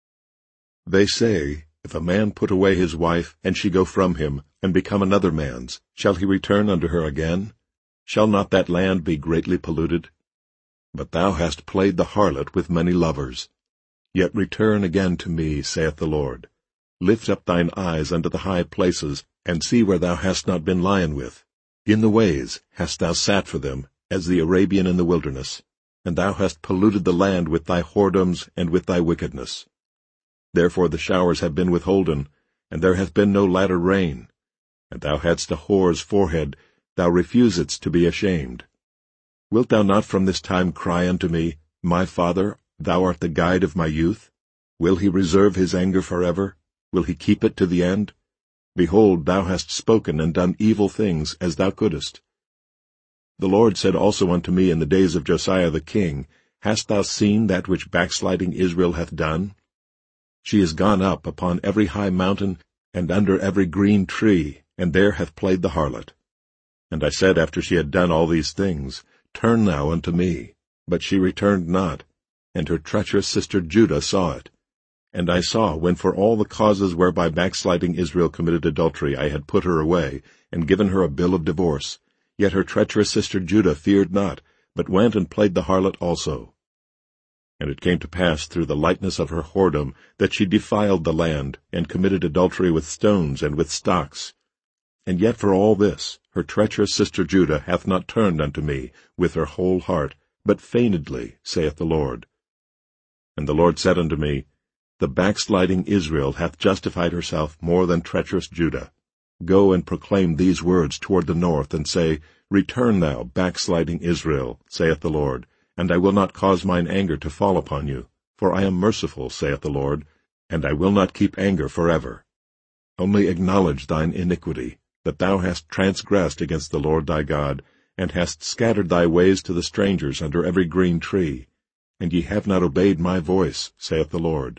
S1: They say, If a man put away his wife, and she go from him, and become another man's, shall he return unto her again? Shall not that land be greatly polluted? But thou hast played the harlot with many lovers. Yet return again to me, saith the Lord. Lift up thine eyes unto the high places, and see where thou hast not been lion with. In the ways hast thou sat for them, as the Arabian in the wilderness, and thou hast polluted the land with thy whoredoms and with thy wickedness. Therefore the showers have been withholden, and there hath been no latter rain. And thou hadst a whore's forehead, thou refusedst to be ashamed. Wilt thou not from this time cry unto me, My Father, thou art the guide of my youth? Will he reserve his anger forever? Will he keep it to the end? Behold, thou hast spoken and done evil things, as thou couldest. The Lord said also unto me in the days of Josiah the king, Hast thou seen that which backsliding Israel hath done? She is gone up upon every high mountain, and under every green tree, and there hath played the harlot. And I said after she had done all these things, Turn thou unto me. But she returned not, and her treacherous sister Judah saw it. And I saw, when for all the causes whereby backsliding Israel committed adultery I had put her away, and given her a bill of divorce, yet her treacherous sister Judah feared not, but went and played the harlot also. And it came to pass through the lightness of her whoredom that she defiled the land, and committed adultery with stones and with stocks. And yet for all this, her treacherous sister Judah hath not turned unto me with her whole heart, but feignedly, saith the Lord. And the Lord said unto me, The backsliding Israel hath justified herself more than treacherous Judah. Go and proclaim these words toward the north, and say, Return thou, backsliding Israel, saith the Lord, and I will not cause mine anger to fall upon you, for I am merciful, saith the Lord, and I will not keep anger forever. Only acknowledge thine iniquity, that thou hast transgressed against the Lord thy God, and hast scattered thy ways to the strangers under every green tree, and ye have not obeyed my voice, saith the Lord.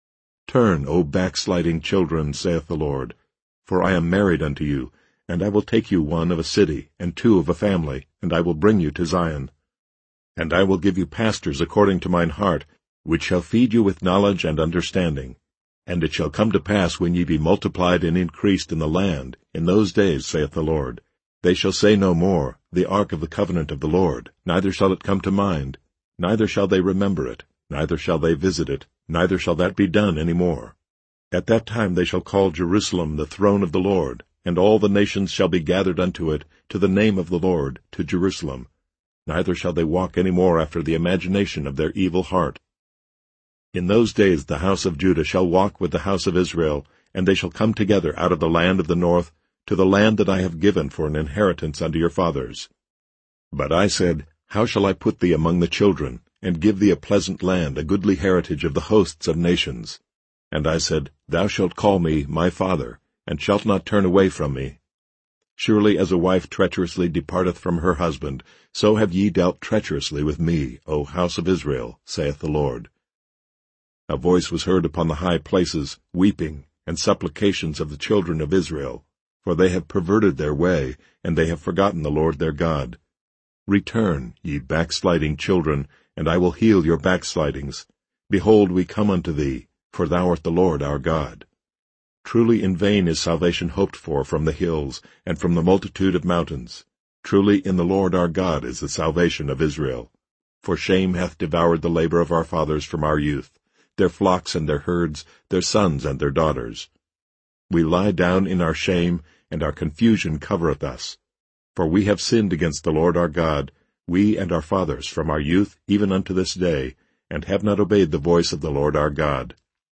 S1: Turn, O backsliding children, saith the Lord, for I am married unto you, and I will take you one of a city, and two of a family, and I will bring you to Zion. And I will give you pastors according to mine heart, which shall feed you with knowledge and understanding. And it shall come to pass, when ye be multiplied and increased in the land, in those days, saith the Lord, they shall say no more, The ark of the covenant of the Lord, neither shall it come to mind, neither shall they remember it, neither shall they visit it, neither shall that be done any more. At that time they shall call Jerusalem the throne of the Lord, and all the nations shall be gathered unto it, to the name of the Lord, to Jerusalem. Neither shall they walk any more after the imagination of their evil heart. In those days the house of Judah shall walk with the house of Israel, and they shall come together out of the land of the north to the land that I have given for an inheritance unto your fathers. But I said, How shall I put thee among the children, and give thee a pleasant land, a goodly heritage of the hosts of nations? And I said, Thou shalt call me my father, and shalt not turn away from me. Surely as a wife treacherously departeth from her husband, so have ye dealt treacherously with me, O house of Israel, saith the Lord. A voice was heard upon the high places, weeping, and supplications of the children of Israel, for they have perverted their way, and they have forgotten the Lord their God. Return, ye backsliding children, and I will heal your backslidings. Behold, we come unto thee, for thou art the Lord our God. Truly in vain is salvation hoped for from the hills, and from the multitude of mountains. Truly in the Lord our God is the salvation of Israel. For shame hath devoured the labor of our fathers from our youth, their flocks and their herds, their sons and their daughters. We lie down in our shame, and our confusion covereth us. For we have sinned against the Lord our God, we and our fathers from our youth even unto this day, and have not obeyed the voice of the Lord our God.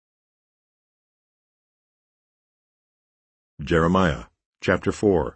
S1: Jeremiah chapter four.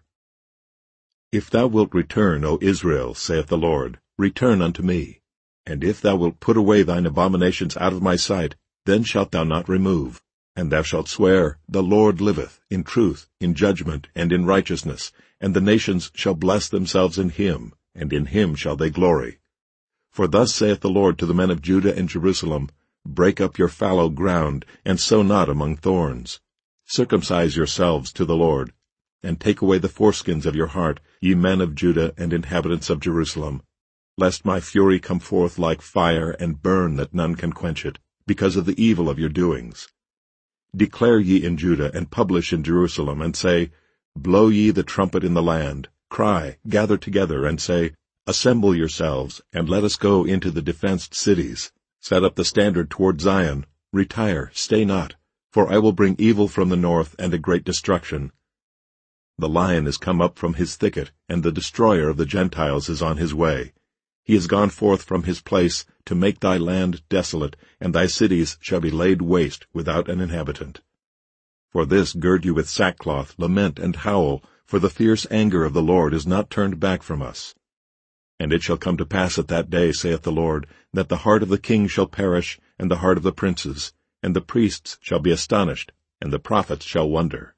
S1: If thou wilt return, O Israel, saith the Lord, return unto me. And if thou wilt put away thine abominations out of my sight, then shalt thou not remove. And thou shalt swear, The Lord liveth, in truth, in judgment, and in righteousness, and the nations shall bless themselves in him, and in him shall they glory. For thus saith the Lord to the men of Judah and Jerusalem, Break up your fallow ground, and sow not among thorns. Circumcise yourselves to the Lord, and take away the foreskins of your heart, ye men of Judah and inhabitants of Jerusalem, lest my fury come forth like fire and burn that none can quench it, because of the evil of your doings. Declare ye in Judah, and publish in Jerusalem, and say, Blow ye the trumpet in the land, cry, gather together, and say, Assemble yourselves, and let us go into the defenced cities. Set up the standard toward Zion, retire, stay not, for I will bring evil from the north and a great destruction. The lion is come up from his thicket, and the destroyer of the Gentiles is on his way. He is gone forth from his place to make thy land desolate, and thy cities shall be laid waste without an inhabitant. For this gird you with sackcloth, lament and howl, for the fierce anger of the Lord is not turned back from us. And it shall come to pass at that day, saith the Lord, that the heart of the king shall perish, and the heart of the princes, and the priests shall be astonished, and the prophets shall wonder.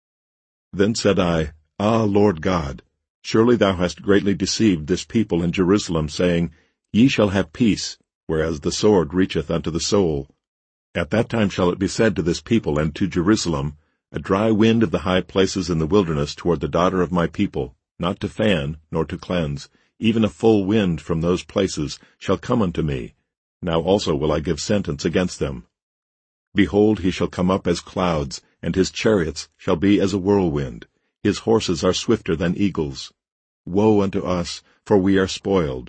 S1: Then said I, Ah, Lord God, surely thou hast greatly deceived this people in Jerusalem, saying, Ye shall have peace, whereas the sword reacheth unto the soul. At that time shall it be said to this people and to Jerusalem, A dry wind of the high places in the wilderness toward the daughter of my people, not to fan, nor to cleanse, even a full wind from those places shall come unto me. Now also will I give sentence against them. Behold, he shall come up as clouds, and his chariots shall be as a whirlwind. His horses are swifter than eagles. Woe unto us, for we are spoiled.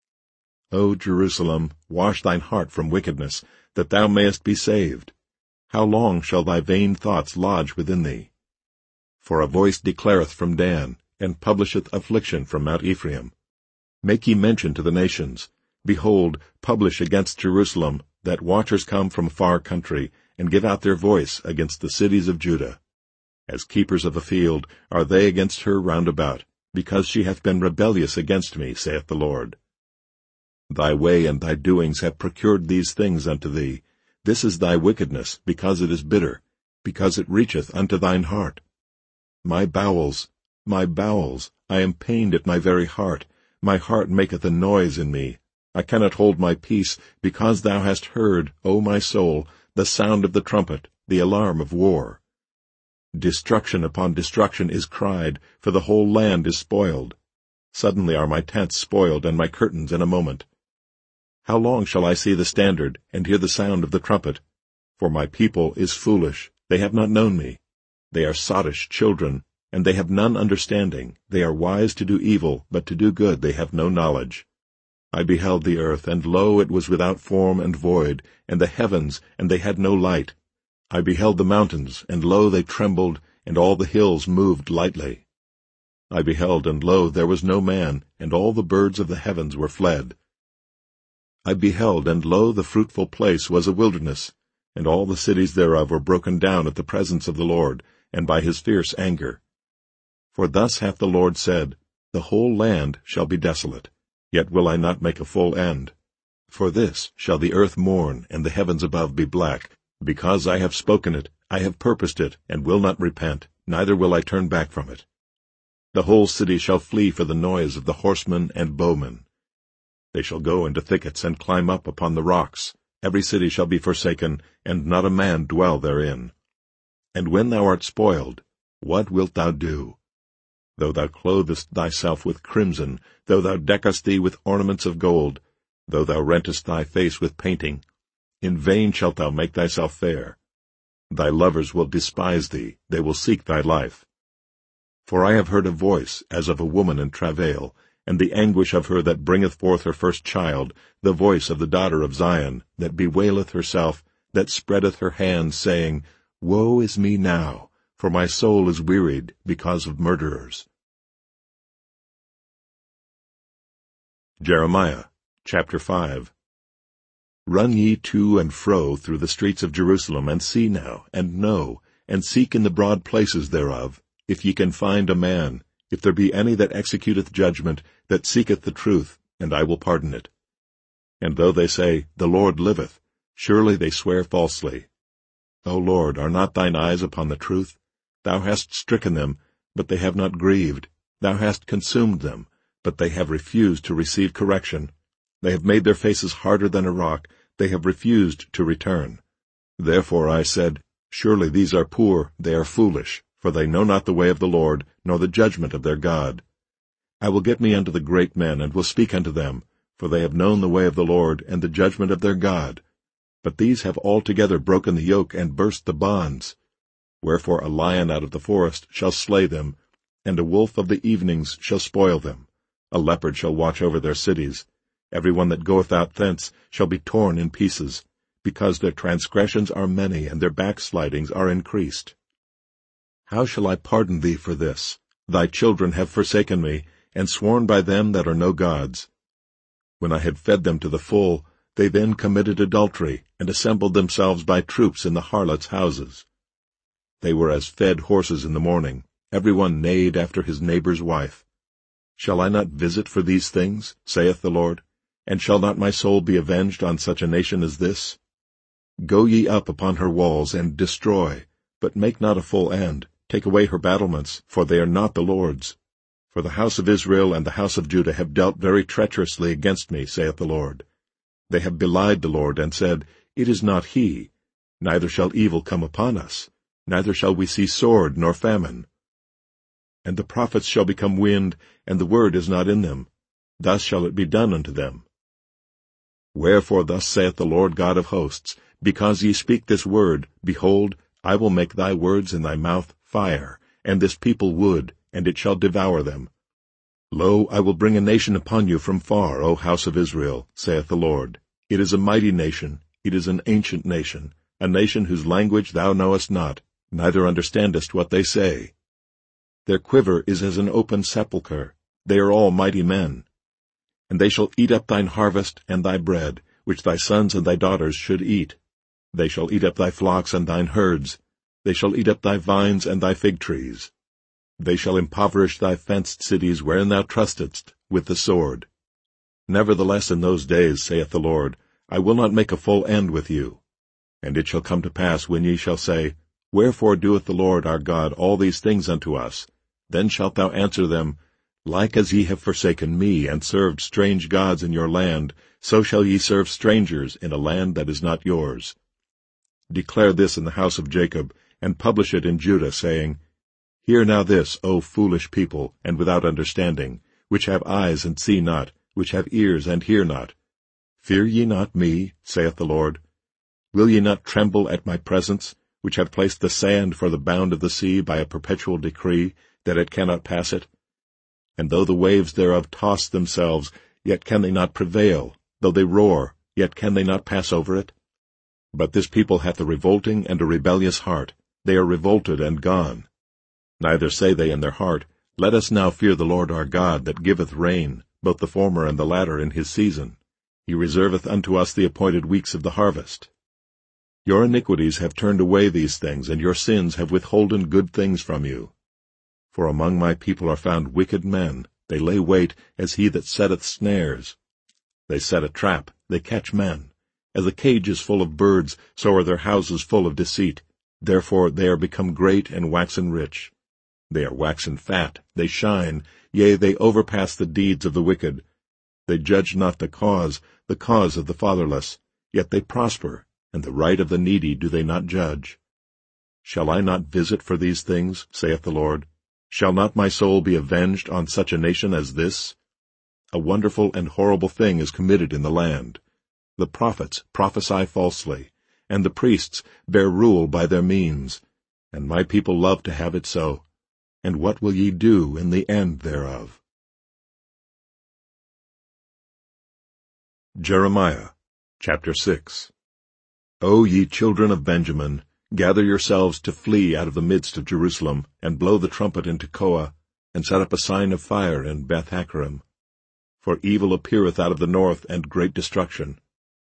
S1: O Jerusalem, wash thine heart from wickedness, that thou mayest be saved. How long shall thy vain thoughts lodge within thee? For a voice declareth from Dan, and publisheth affliction from Mount Ephraim. Make ye mention to the nations. Behold, publish against Jerusalem, that watchers come from far country, and give out their voice against the cities of Judah. As keepers of the field are they against her round about, because she hath been rebellious against me, saith the Lord. Thy way and thy doings have procured these things unto thee. This is thy wickedness, because it is bitter, because it reacheth unto thine heart. My bowels, my bowels, I am pained at my very heart. My heart maketh a noise in me. I cannot hold my peace, because thou hast heard, O my soul, the sound of the trumpet, the alarm of war. Destruction upon destruction is cried, for the whole land is spoiled. Suddenly are my tents spoiled, and my curtains in a moment. How long shall I see the standard, and hear the sound of the trumpet? For my people is foolish, they have not known me. They are sottish children, and they have none understanding. They are wise to do evil, but to do good they have no knowledge. I beheld the earth, and lo, it was without form and void, and the heavens, and they had no light. I beheld the mountains, and lo, they trembled, and all the hills moved lightly. I beheld, and lo, there was no man, and all the birds of the heavens were fled. I beheld, and lo, the fruitful place was a wilderness, and all the cities thereof were broken down at the presence of the Lord, and by his fierce anger. For thus hath the Lord said, The whole land shall be desolate, yet will I not make a full end. For this shall the earth mourn, and the heavens above be black, because I have spoken it, I have purposed it, and will not repent, neither will I turn back from it. The whole city shall flee for the noise of the horsemen and bowmen. They shall go into thickets and climb up upon the rocks. Every city shall be forsaken, and not a man dwell therein. And when thou art spoiled, what wilt thou do? Though thou clothest thyself with crimson, though thou deckest thee with ornaments of gold, though thou rentest thy face with painting, in vain shalt thou make thyself fair. Thy lovers will despise thee, they will seek thy life. For I have heard a voice as of a woman in travail, and the anguish of her that bringeth forth her first child, the voice of the daughter of Zion, that bewaileth herself, that spreadeth her hands, saying, Woe is me now, for my soul is wearied because of murderers. Jeremiah chapter five. Run ye to and fro through the streets of Jerusalem, and see now, and know, and seek in the broad places thereof, if ye can find a man, if there be any that executeth judgment, that seeketh the truth, and I will pardon it. And though they say, The Lord liveth, surely they swear falsely. O Lord, are not thine eyes upon the truth? Thou hast stricken them, but they have not grieved. Thou hast consumed them, but they have refused to receive correction. They have made their faces harder than a rock. They have refused to return. Therefore I said, Surely these are poor, they are foolish, for they know not the way of the Lord, nor the judgment of their God. I will get me unto the great men, and will speak unto them, for they have known the way of the Lord, and the judgment of their God. But these have altogether broken the yoke, and burst the bonds. Wherefore a lion out of the forest shall slay them, and a wolf of the evenings shall spoil them. A leopard shall watch over their cities. Every one that goeth out thence shall be torn in pieces, because their transgressions are many, and their backslidings are increased. How shall I pardon thee for this? Thy children have forsaken me, and sworn by them that are no gods. When I had fed them to the full, they then committed adultery, and assembled themselves by troops in the harlots' houses. They were as fed horses in the morning, every one neighed after his neighbor's wife. Shall I not visit for these things, saith the Lord? And shall not my soul be avenged on such a nation as this? Go ye up upon her walls, and destroy, but make not a full end. Take away her battlements, for they are not the Lord's. For the house of Israel and the house of Judah have dealt very treacherously against me, saith the Lord. They have belied the Lord, and said, It is not he. Neither shall evil come upon us, neither shall we see sword nor famine. And the prophets shall become wind, and the word is not in them. Thus shall it be done unto them. Wherefore thus saith the Lord God of hosts, Because ye speak this word, behold, I will make thy words in thy mouth fire, and this people wood, and it shall devour them. Lo, I will bring a nation upon you from far, O house of Israel, saith the Lord. It is a mighty nation, it is an ancient nation, a nation whose language thou knowest not, neither understandest what they say. Their quiver is as an open sepulchre, they are all mighty men. And they shall eat up thine harvest and thy bread, which thy sons and thy daughters should eat. They shall eat up thy flocks and thine herds. They shall eat up thy vines and thy fig trees. They shall impoverish thy fenced cities wherein thou trustedst, with the sword. Nevertheless in those days, saith the Lord, I will not make a full end with you. And it shall come to pass, when ye shall say, Wherefore doeth the Lord our God all these things unto us? Then shalt thou answer them, Like as ye have forsaken me, and served strange gods in your land, so shall ye serve strangers in a land that is not yours. Declare this in the house of Jacob, and publish it in Judah, saying, Hear now this, O foolish people, and without understanding, which have eyes and see not, which have ears and hear not. Fear ye not me, saith the Lord? Will ye not tremble at my presence, which have placed the sand for the bound of the sea by a perpetual decree, that it cannot pass it? And though the waves thereof toss themselves, yet can they not prevail. Though they roar, yet can they not pass over it? But this people hath a revolting and a rebellious heart. They are revolted and gone. Neither say they in their heart, Let us now fear the Lord our God, that giveth rain, both the former and the latter in his season. He reserveth unto us the appointed weeks of the harvest. Your iniquities have turned away these things, and your sins have withholden good things from you. For among my people are found wicked men, they lay wait as he that setteth snares. They set a trap, they catch men. As a cage is full of birds, so are their houses full of deceit. Therefore they are become great and waxen rich. They are waxen fat, they shine, yea, they overpass the deeds of the wicked. They judge not the cause, the cause of the fatherless, yet they prosper, and the right of the needy do they not judge. Shall I not visit for these things, saith the Lord? Shall not my soul be avenged on such a nation as this? A wonderful and horrible thing is committed in the land. The prophets prophesy falsely, and the priests bear rule by their means, and my people love to have it so. And what will ye do in the end thereof? Jeremiah chapter six. O ye children of Benjamin, gather yourselves to flee out of the midst of Jerusalem, and blow the trumpet in Tekoa, and set up a sign of fire in Beth-Hakkerem. For evil appeareth out of the north, and great destruction.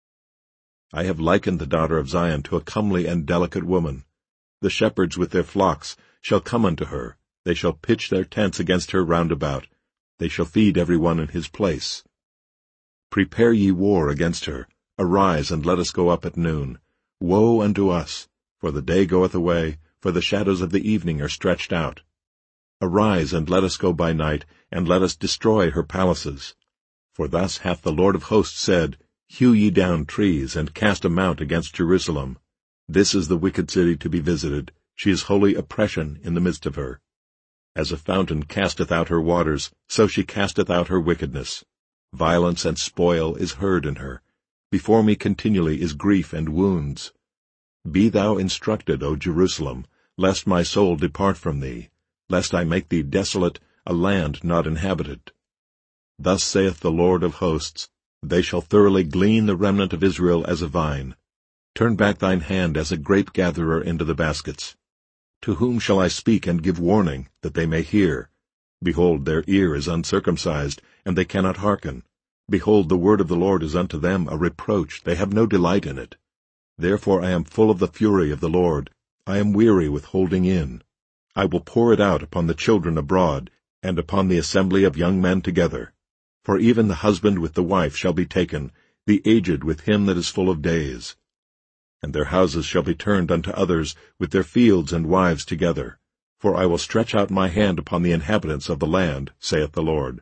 S1: I have likened the daughter of Zion to a comely and delicate woman. The shepherds with their flocks shall come unto her. They shall pitch their tents against her round about. They shall feed every one in his place. Prepare ye war against her. Arise, and let us go up at noon. Woe unto us! For the day goeth away, for the shadows of the evening are stretched out. Arise, and let us go by night, and let us destroy her palaces. For thus hath the Lord of hosts said, Hew ye down trees, and cast a mount against Jerusalem. This is the wicked city to be visited. She is holy oppression in the midst of her. As a fountain casteth out her waters, so she casteth out her wickedness. Violence and spoil is heard in her. Before me continually is grief and wounds. Be thou instructed, O Jerusalem, lest my soul depart from thee, lest I make thee desolate, a land not inhabited. Thus saith the Lord of hosts, They shall thoroughly glean the remnant of Israel as a vine. Turn back thine hand as a grape-gatherer into the baskets. To whom shall I speak and give warning, that they may hear? Behold, their ear is uncircumcised, and they cannot hearken. Behold, the word of the Lord is unto them a reproach, they have no delight in it. Therefore I am full of the fury of the Lord. I am weary with holding in. I will pour it out upon the children abroad, and upon the assembly of young men together. For even the husband with the wife shall be taken, the aged with him that is full of days. And their houses shall be turned unto others, with their fields and wives together. For I will stretch out my hand upon the inhabitants of the land, saith the Lord.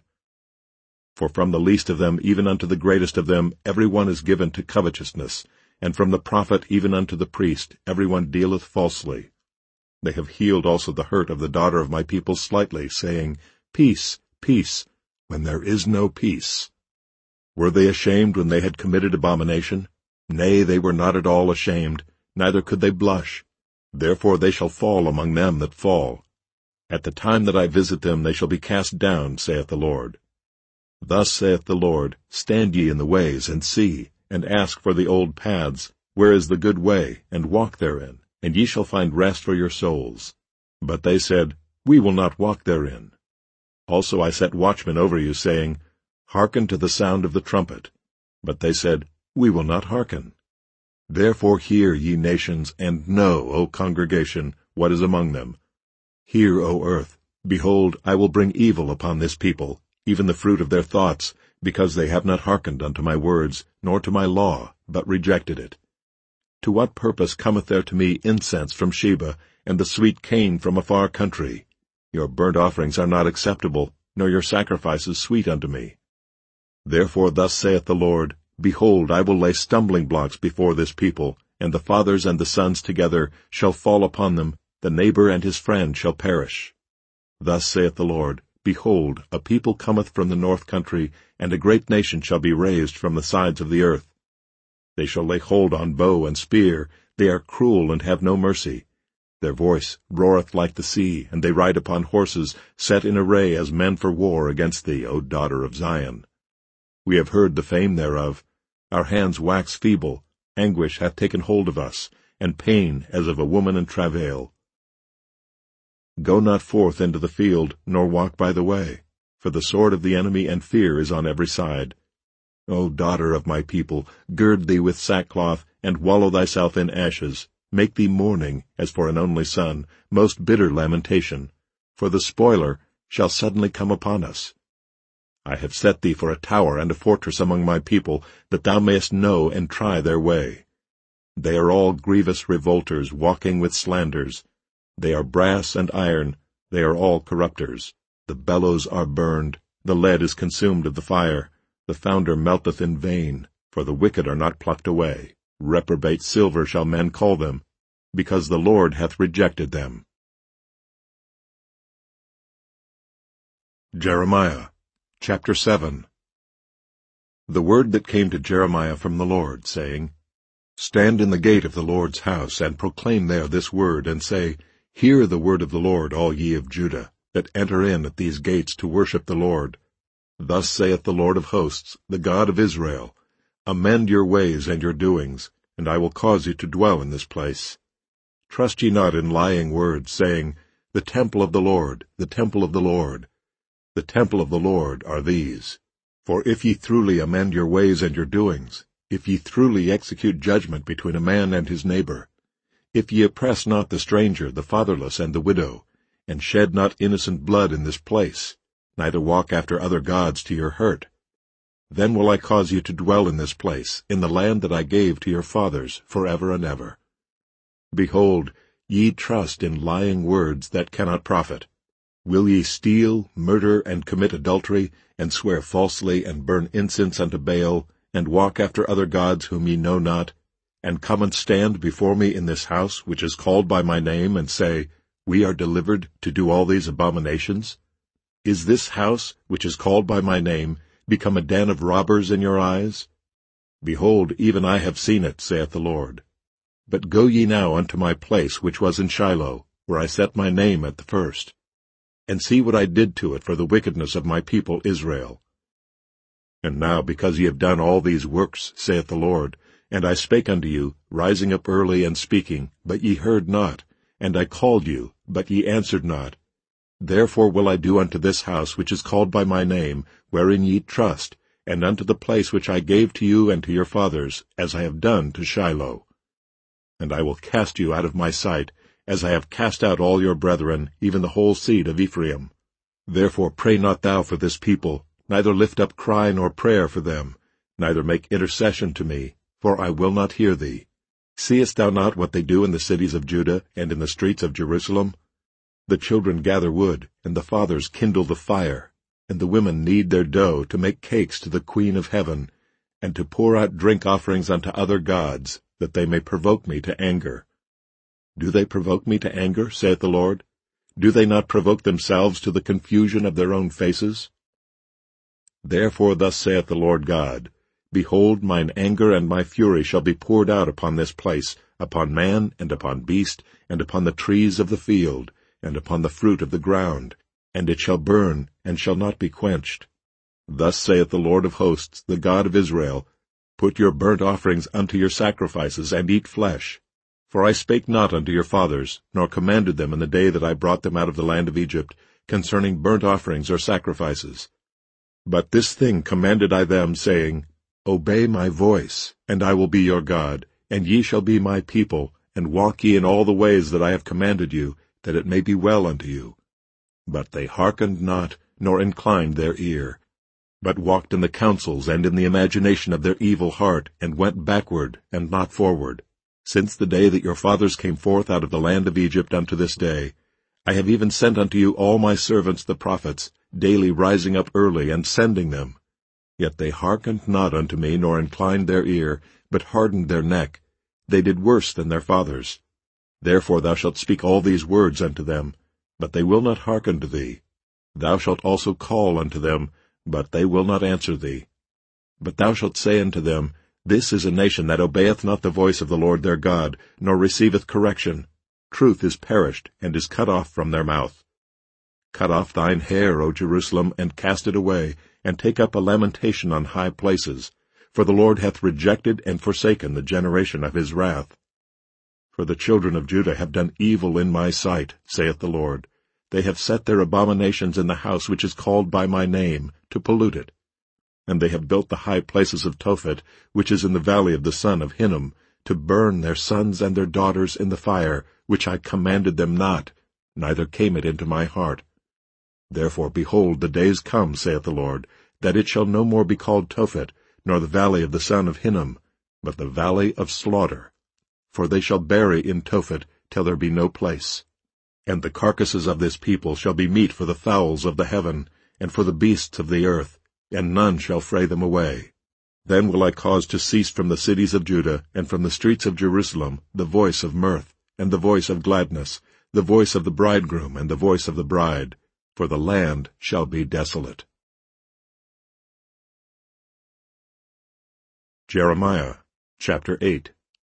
S1: For from the least of them even unto the greatest of them every one is given to covetousness, and from the prophet even unto the priest every one dealeth falsely. They have healed also the hurt of the daughter of my people slightly, saying, Peace, peace, when there is no peace. Were they ashamed when they had committed abomination? Nay, they were not at all ashamed, neither could they blush. Therefore they shall fall among them that fall. At the time that I visit them they shall be cast down, saith the Lord. Thus saith the Lord, Stand ye in the ways, and see, and ask for the old paths, where is the good way, and walk therein, and ye shall find rest for your souls. But they said, We will not walk therein. Also I set watchmen over you, saying, Hearken to the sound of the trumpet. But they said, We will not hearken. Therefore hear, ye nations, and know, O congregation, what is among them. Hear, O earth, behold, I will bring evil upon this people, even the fruit of their thoughts, because they have not hearkened unto my words, nor to my law, but rejected it. To what purpose cometh there to me incense from Sheba, and the sweet cane from a far country? Your burnt offerings are not acceptable, nor your sacrifices sweet unto me. Therefore thus saith the Lord, Behold, I will lay stumbling blocks before this people, and the fathers and the sons together shall fall upon them, the neighbor and his friend shall perish. Thus saith the Lord, Behold, a people cometh from the north country, and a great nation shall be raised from the sides of the earth. They shall lay hold on bow and spear, they are cruel and have no mercy. Their voice roareth like the sea, and they ride upon horses, set in array as men for war against thee, O daughter of Zion. We have heard the fame thereof. Our hands wax feeble, anguish hath taken hold of us, and pain as of a woman in travail. Go not forth into the field, nor walk by the way, for the sword of the enemy and fear is on every side. O daughter of my people, gird thee with sackcloth, and wallow thyself in ashes. Make thee mourning, as for an only son, most bitter lamentation. For the spoiler shall suddenly come upon us. I have set thee for a tower and a fortress among my people, that thou mayest know and try their way. They are all grievous revolters, walking with slanders. They are brass and iron, they are all corrupters. The bellows are burned, the lead is consumed of the fire. The founder melteth in vain, for the wicked are not plucked away. Reprobate silver shall men call them, because the Lord hath rejected them. Jeremiah chapter seven. The word that came to Jeremiah from the Lord, saying, Stand in the gate of the Lord's house, and proclaim there this word, and say, Hear the word of the Lord, all ye of Judah, that enter in at these gates to worship the Lord. Thus saith the Lord of hosts, the God of Israel, Amend your ways and your doings, and I will cause you to dwell in this place. Trust ye not in lying words, saying, The temple of the Lord, the temple of the Lord. The temple of the Lord are these. For if ye truly amend your ways and your doings, if ye truly execute judgment between a man and his neighbor, if ye oppress not the stranger, the fatherless, and the widow, and shed not innocent blood in this place, neither walk after other gods to your hurt, then will I cause you to dwell in this place, in the land that I gave to your fathers, forever and ever. Behold, ye trust in lying words that cannot profit. Will ye steal, murder, and commit adultery, and swear falsely, and burn incense unto Baal, and walk after other gods whom ye know not, and come and stand before me in this house which is called by my name, and say, We are delivered to do all these abominations? Is this house, which is called by my name, become a den of robbers in your eyes? Behold, even I have seen it, saith the Lord. But go ye now unto my place which was in Shiloh, where I set my name at the first, and see what I did to it for the wickedness of my people Israel. And now, because ye have done all these works, saith the Lord, and I spake unto you, rising up early and speaking, but ye heard not, and I called you, but ye answered not, Therefore will I do unto this house which is called by my name, wherein ye trust, and unto the place which I gave to you and to your fathers, as I have done to Shiloh. And I will cast you out of my sight, as I have cast out all your brethren, even the whole seed of Ephraim. Therefore pray not thou for this people, neither lift up cry nor prayer for them, neither make intercession to me, for I will not hear thee. Seest thou not what they do in the cities of Judah and in the streets of Jerusalem? The children gather wood, and the fathers kindle the fire, and the women knead their dough to make cakes to the Queen of heaven, and to pour out drink offerings unto other gods, that they may provoke me to anger. Do they provoke me to anger, saith the Lord? Do they not provoke themselves to the confusion of their own faces? Therefore thus saith the Lord God, Behold, mine anger and my fury shall be poured out upon this place, upon man, and upon beast, and upon the trees of the field, and upon the fruit of the ground, and it shall burn, and shall not be quenched. Thus saith the Lord of hosts, the God of Israel, Put your burnt offerings unto your sacrifices, and eat flesh. For I spake not unto your fathers, nor commanded them in the day that I brought them out of the land of Egypt, concerning burnt offerings or sacrifices. But this thing commanded I them, saying, Obey my voice, and I will be your God, and ye shall be my people, and walk ye in all the ways that I have commanded you, that it may be well unto you. But they hearkened not, nor inclined their ear, but walked in the counsels and in the imagination of their evil heart, and went backward, and not forward. Since the day that your fathers came forth out of the land of Egypt unto this day, I have even sent unto you all my servants the prophets, daily rising up early, and sending them. Yet they hearkened not unto me, nor inclined their ear, but hardened their neck. They did worse than their fathers. Therefore thou shalt speak all these words unto them, but they will not hearken to thee. Thou shalt also call unto them, but they will not answer thee. But thou shalt say unto them, This is a nation that obeyeth not the voice of the Lord their God, nor receiveth correction. Truth is perished, and is cut off from their mouth. Cut off thine hair, O Jerusalem, and cast it away, and take up a lamentation on high places. For the Lord hath rejected and forsaken the generation of his wrath. For the children of Judah have done evil in my sight, saith the Lord. They have set their abominations in the house which is called by my name, to pollute it. and they have built the high places of Tophet, which is in the valley of the son of Hinnom, to burn their sons and their daughters in the fire, which I commanded them not, neither came it into my heart. Therefore, behold, the days come, saith the Lord, that it shall no more be called Tophet, nor the valley of the son of Hinnom, but the valley of slaughter. For they shall bury in Tophet till there be no place. And the carcasses of this people shall be meat for the fowls of the heaven, and for the beasts of the earth, and none shall fray them away. Then will I cause to cease from the cities of Judah, and from the streets of Jerusalem, the voice of mirth, and the voice of gladness, the voice of the bridegroom, and the voice of the bride, for the land shall be desolate. Jeremiah chapter eight.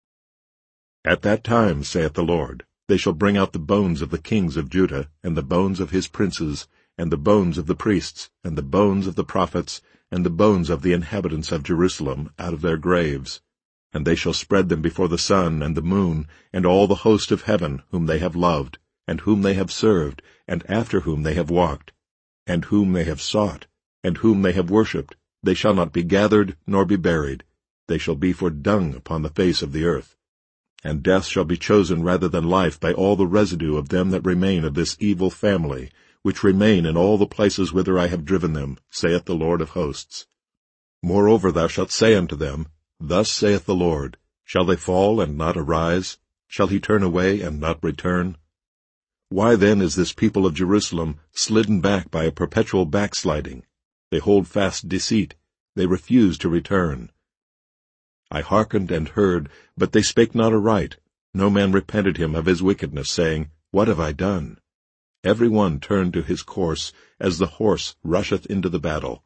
S1: At that time, saith the Lord, they shall bring out the bones of the kings of Judah, and the bones of his princes, and the bones of the priests, and the bones of the prophets, and the bones of the inhabitants of Jerusalem out of their graves. And they shall spread them before the sun and the moon, and all the host of heaven, whom they have loved, and whom they have served, and after whom they have walked, and whom they have sought, and whom they have worshipped. They shall not be gathered, nor be buried. They shall be for dung upon the face of the earth. And death shall be chosen rather than life by all the residue of them that remain of this evil family, which remain in all the places whither I have driven them, saith the Lord of hosts. Moreover thou shalt say unto them, Thus saith the Lord, Shall they fall and not arise? Shall he turn away and not return? Why then is this people of Jerusalem slidden back by a perpetual backsliding? They hold fast deceit. They refuse to return. I hearkened and heard, but they spake not aright. No man repented him of his wickedness, saying, What have I done? Every one turned to his course, as the horse rusheth into the battle.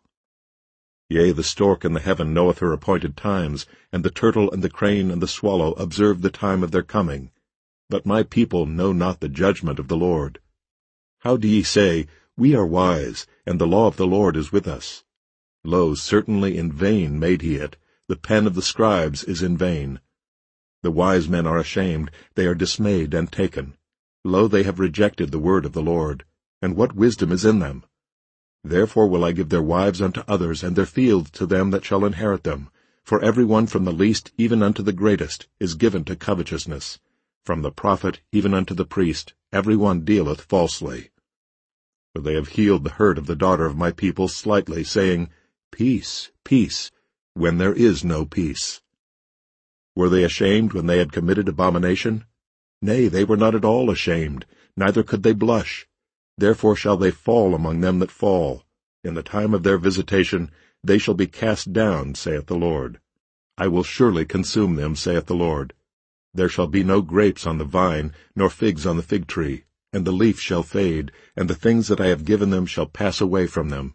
S1: Yea, the stork in the heaven knoweth her appointed times, and the turtle and the crane and the swallow observe the time of their coming. But my people know not the judgment of the Lord. How do ye say, We are wise, and the law of the Lord is with us? Lo, certainly in vain made he it. The pen of the scribes is in vain. The wise men are ashamed, they are dismayed and taken. Lo, they have rejected the word of the Lord. And what wisdom is in them? Therefore will I give their wives unto others, and their fields to them that shall inherit them. For every one from the least even unto the greatest is given to covetousness. From the prophet even unto the priest every one dealeth falsely. For they have healed the hurt of the daughter of my people slightly, saying, Peace, peace, when there is no peace. Were they ashamed when they had committed abomination? Nay, they were not at all ashamed, neither could they blush. Therefore shall they fall among them that fall. In the time of their visitation they shall be cast down, saith the Lord. I will surely consume them, saith the Lord. There shall be no grapes on the vine, nor figs on the fig tree, and the leaf shall fade, and the things that I have given them shall pass away from them.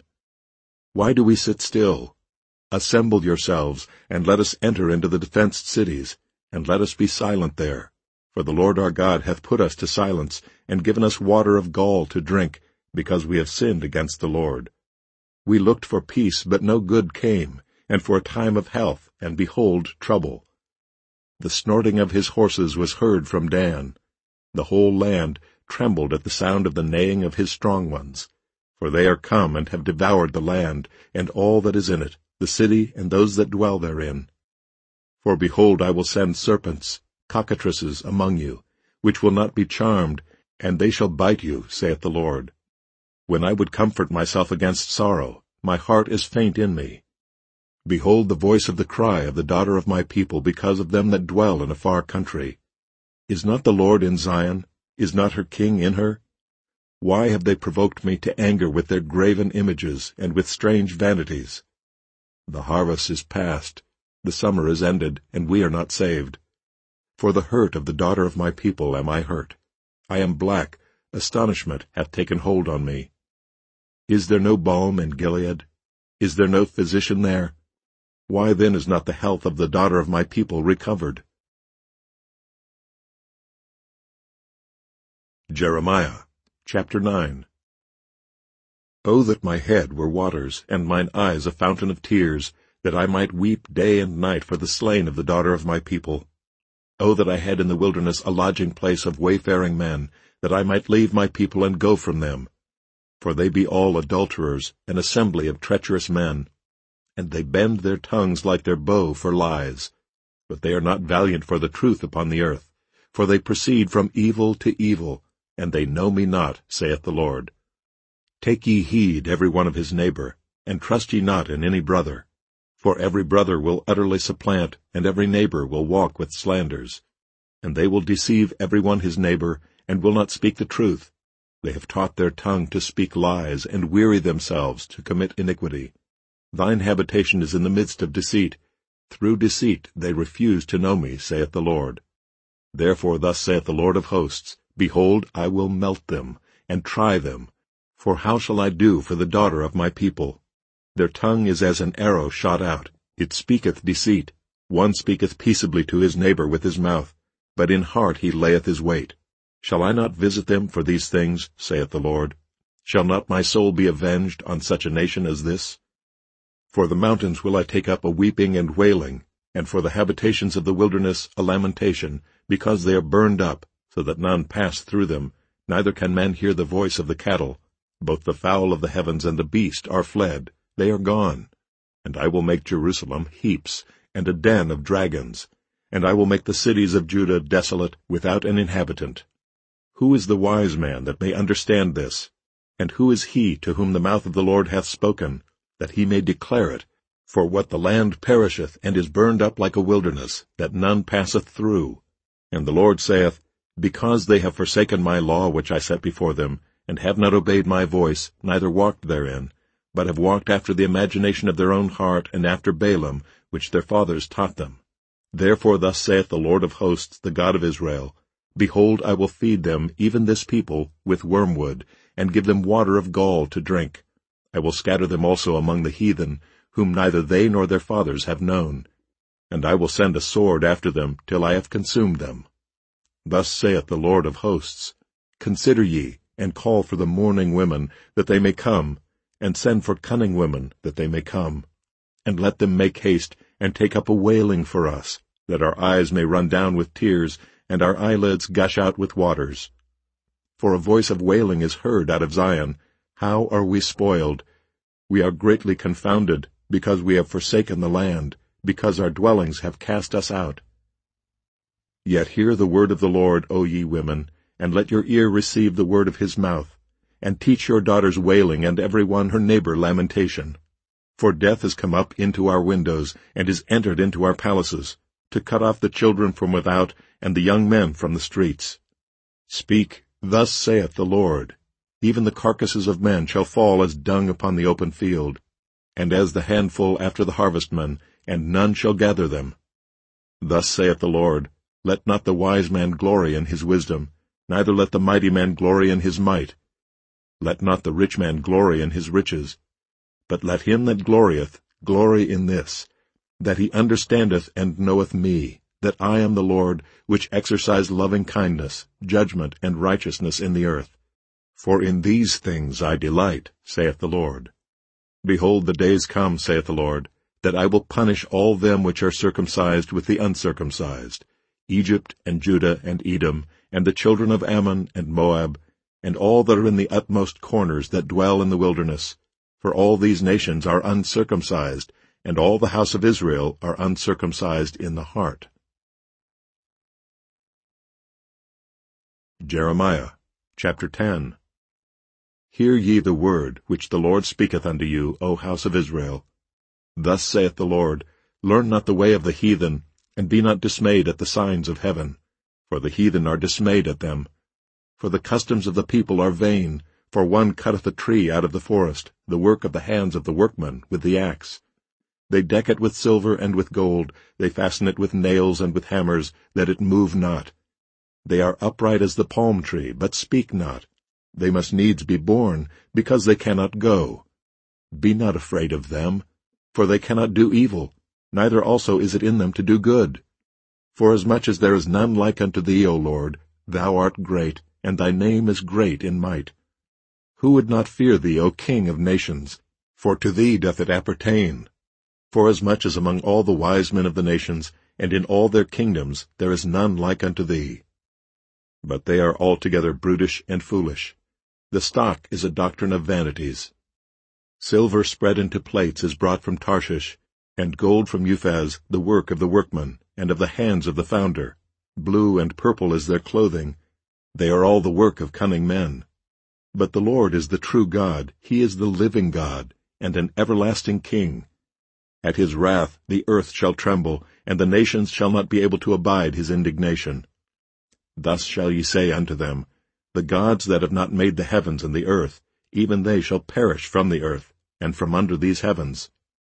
S1: Why do we sit still? Assemble yourselves, and let us enter into the defenced cities, and let us be silent there. For the Lord our God hath put us to silence, and given us water of gall to drink, because we have sinned against the Lord. We looked for peace, but no good came, and for a time of health, and behold trouble. The snorting of his horses was heard from Dan. The whole land trembled at the sound of the neighing of his strong ones. For they are come and have devoured the land, and all that is in it, the city and those that dwell therein. For behold, I will send serpents, cockatrices among you, which will not be charmed, and they shall bite you, saith the Lord. When I would comfort myself against sorrow, my heart is faint in me. Behold the voice of the cry of the daughter of my people because of them that dwell in a far country. Is not the Lord in Zion? Is not her king in her? Why have they provoked me to anger with their graven images and with strange vanities? The harvest is past, the summer is ended, and we are not saved. For the hurt of the daughter of my people am I hurt. I am black, astonishment hath taken hold on me. Is there no balm in Gilead? Is there no physician there? Why then is not the health of the daughter of my people recovered? Jeremiah chapter nine. O that my head were waters, and mine eyes a fountain of tears, that I might weep day and night for the slain of the daughter of my people. O that I had in the wilderness a lodging place of wayfaring men, that I might leave my people and go from them. For they be all adulterers, an assembly of treacherous men. and they bend their tongues like their bow for lies. But they are not valiant for the truth upon the earth, for they proceed from evil to evil, and they know me not, saith the Lord. Take ye heed every one of his neighbor, and trust ye not in any brother. For every brother will utterly supplant, and every neighbor will walk with slanders. And they will deceive every one his neighbor, and will not speak the truth. They have taught their tongue to speak lies, and weary themselves to commit iniquity. Thine habitation is in the midst of deceit. Through deceit they refuse to know me, saith the Lord. Therefore thus saith the Lord of hosts, Behold, I will melt them, and try them. For how shall I do for the daughter of my people? Their tongue is as an arrow shot out. It speaketh deceit. One speaketh peaceably to his neighbor with his mouth, but in heart he layeth his weight. Shall I not visit them for these things, saith the Lord? Shall not my soul be avenged on such a nation as this? For the mountains will I take up a weeping and wailing, and for the habitations of the wilderness a lamentation, because they are burned up, so that none pass through them, neither can man hear the voice of the cattle. Both the fowl of the heavens and the beast are fled, they are gone. And I will make Jerusalem heaps, and a den of dragons, and I will make the cities of Judah desolate, without an inhabitant. Who is the wise man that may understand this? And who is he to whom the mouth of the Lord hath spoken, that he may declare it? For what the land perisheth, and is burned up like a wilderness, that none passeth through. And the Lord saith, Because they have forsaken my law which I set before them, and have not obeyed my voice, neither walked therein, but have walked after the imagination of their own heart, and after Balaam, which their fathers taught them. Therefore thus saith the Lord of hosts, the God of Israel, Behold, I will feed them, even this people, with wormwood, and give them water of gall to drink. I will scatter them also among the heathen, whom neither they nor their fathers have known. And I will send a sword after them, till I have consumed them. Thus saith the Lord of hosts, Consider ye, and call for the mourning women, that they may come, and send for cunning women, that they may come. And let them make haste, and take up a wailing for us, that our eyes may run down with tears, and our eyelids gush out with waters. For a voice of wailing is heard out of Zion. How are we spoiled! We are greatly confounded, because we have forsaken the land, because our dwellings have cast us out. Yet hear the word of the Lord, O ye women, and let your ear receive the word of his mouth, and teach your daughters wailing, and every one her neighbor lamentation. For death is come up into our windows, and is entered into our palaces, to cut off the children from without, and the young men from the streets. Speak, thus saith the Lord, Even the carcasses of men shall fall as dung upon the open field, and as the handful after the harvestmen, and none shall gather them. Thus saith the Lord, Let not the wise man glory in his wisdom, neither let the mighty man glory in his might. Let not the rich man glory in his riches, but let him that glorieth glory in this, that he understandeth and knoweth me, that I am the Lord, which exercise loving kindness, judgment, and righteousness in the earth. For in these things I delight, saith the Lord. Behold, the days come, saith the Lord, that I will punish all them which are circumcised with the uncircumcised, Egypt and Judah and Edom, and the children of Ammon and Moab, and all that are in the utmost corners that dwell in the wilderness. For all these nations are uncircumcised, and all the house of Israel are uncircumcised in the heart. Jeremiah chapter ten. Hear ye the word which the Lord speaketh unto you, O house of Israel. Thus saith the Lord, Learn not the way of the heathen, and be not dismayed at the signs of heaven. For the heathen are dismayed at them. For the customs of the people are vain, for one cutteth a tree out of the forest, the work of the hands of the workman, with the axe. They deck it with silver and with gold, they fasten it with nails and with hammers, that it move not. They are upright as the palm tree, but speak not. They must needs be born, because they cannot go. Be not afraid of them, for they cannot do evil, neither also is it in them to do good. Forasmuch as there is none like unto thee, O Lord, thou art great, and thy name is great in might. Who would not fear thee, O King of nations? For to thee doth it appertain. Forasmuch as among all the wise men of the nations, and in all their kingdoms, there is none like unto thee. But they are altogether brutish and foolish. The stock is a doctrine of vanities. Silver spread into plates is brought from Tarshish, and gold from Uphaz, the work of the workman, and of the hands of the founder. Blue and purple is their clothing. They are all the work of cunning men. But the Lord is the true God, he is the living God, and an everlasting King. At his wrath the earth shall tremble, and the nations shall not be able to abide his indignation. Thus shall ye say unto them, The gods that have not made the heavens and the earth, even they shall perish from the earth, and from under these heavens.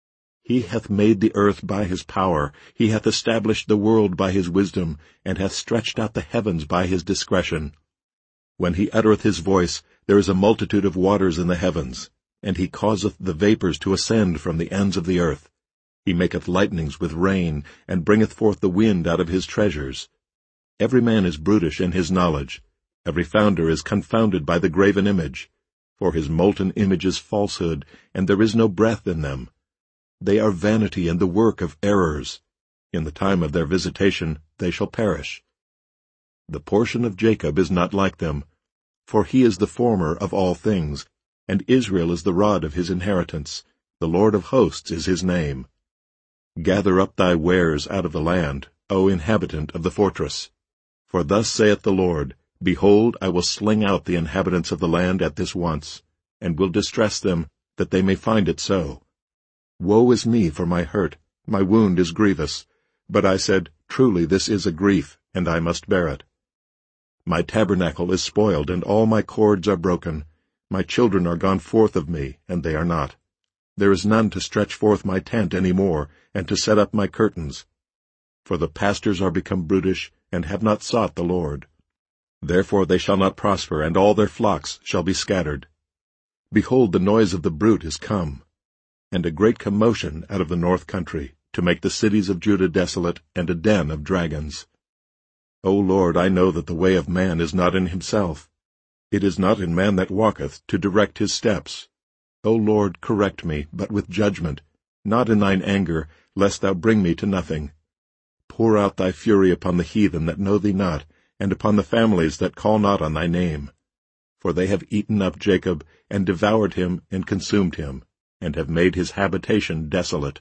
S1: He hath made the earth by his power, he hath established the world by his wisdom, and hath stretched out the heavens by his discretion. When he uttereth his voice, there is a multitude of waters in the heavens, and he causeth the vapors to ascend from the ends of the earth. He maketh lightnings with rain, and bringeth forth the wind out of his treasures. Every man is brutish in his knowledge. Every founder is confounded by the graven image. For his molten image is falsehood, and there is no breath in them. They are vanity and the work of errors. In the time of their visitation they shall perish. The portion of Jacob is not like them, for he is the former of all things, and Israel is the rod of his inheritance. The Lord of hosts is his name. Gather up thy wares out of the land, O inhabitant of the fortress. For thus saith the Lord, Behold, I will sling out the inhabitants of the land at this once, and will distress them, that they may find it so. Woe is me for my hurt, my wound is grievous. But I said, Truly this is a grief, and I must bear it. My tabernacle is spoiled, and all my cords are broken. My children are gone forth of me, and they are not. There is none to stretch forth my tent any more, and to set up my curtains. For the pastors are become brutish, and have not sought the Lord. Therefore they shall not prosper, and all their flocks shall be scattered. Behold, the noise of the brute is come, and a great commotion out of the north country, to make the cities of Judah desolate, and a den of dragons. O Lord, I know that the way of man is not in himself. It is not in man that walketh, to direct his steps. O Lord, correct me, but with judgment, not in thine anger, lest thou bring me to nothing. Pour out thy fury upon the heathen that know thee not, and upon the families that call not on thy name. For they have eaten up Jacob, and devoured him, and consumed him, and have made his habitation desolate.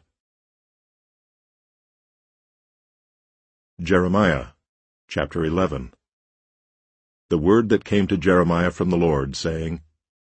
S1: Jeremiah chapter eleven. The word that came to Jeremiah from the Lord, saying,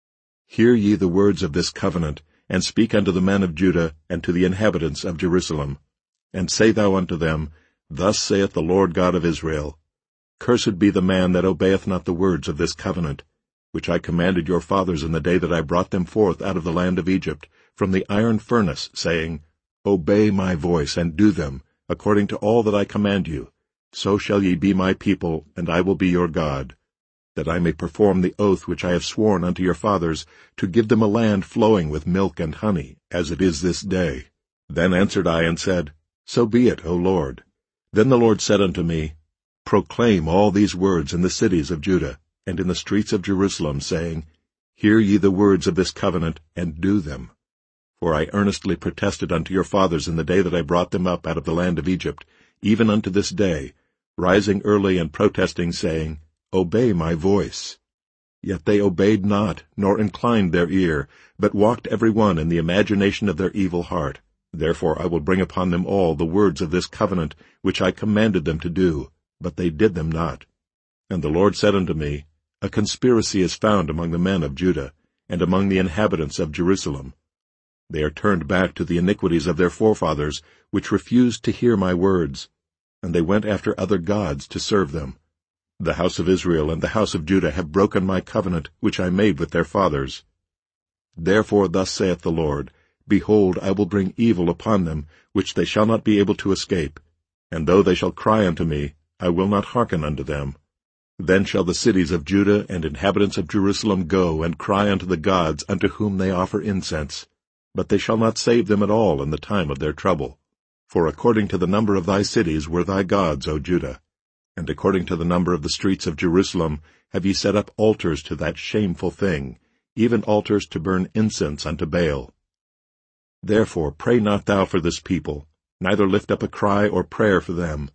S1: Hear ye the words of this covenant, and speak unto the men of Judah, and to the inhabitants of Jerusalem. And say thou unto them, Thus saith the Lord God of Israel, Cursed be the man that obeyeth not the words of this covenant, which I commanded your fathers in the day that I brought them forth out of the land of Egypt, from the iron furnace, saying, Obey my voice, and do them, according to all that I command you. So shall ye be my people, and I will be your God, that I may perform the oath which I have sworn unto your fathers, to give them a land flowing with milk and honey, as it is this day. Then answered I and said, So be it, O Lord. Then the Lord said unto me, Proclaim all these words in the cities of Judah, and in the streets of Jerusalem, saying, Hear ye the words of this covenant, and do them. For I earnestly protested unto your fathers in the day that I brought them up out of the land of Egypt, even unto this day, rising early and protesting, saying, Obey my voice. Yet they obeyed not, nor inclined their ear, but walked every one in the imagination of their evil heart. Therefore I will bring upon them all the words of this covenant, which I commanded them to do, but they did them not. And the Lord said unto me, A conspiracy is found among the men of Judah, and among the inhabitants of Jerusalem. They are turned back to the iniquities of their forefathers, which refused to hear my words, and they went after other gods to serve them. The house of Israel and the house of Judah have broken my covenant, which I made with their fathers. Therefore thus saith the Lord, Behold, I will bring evil upon them, which they shall not be able to escape. And though they shall cry unto me, I will not hearken unto them. Then shall the cities of Judah and inhabitants of Jerusalem go and cry unto the gods unto whom they offer incense. But they shall not save them at all in the time of their trouble. For according to the number of thy cities were thy gods, O Judah, and according to the number of the streets of Jerusalem have ye set up altars to that shameful thing, even altars to burn incense unto Baal. Therefore pray not thou for this people, neither lift up a cry or prayer for them.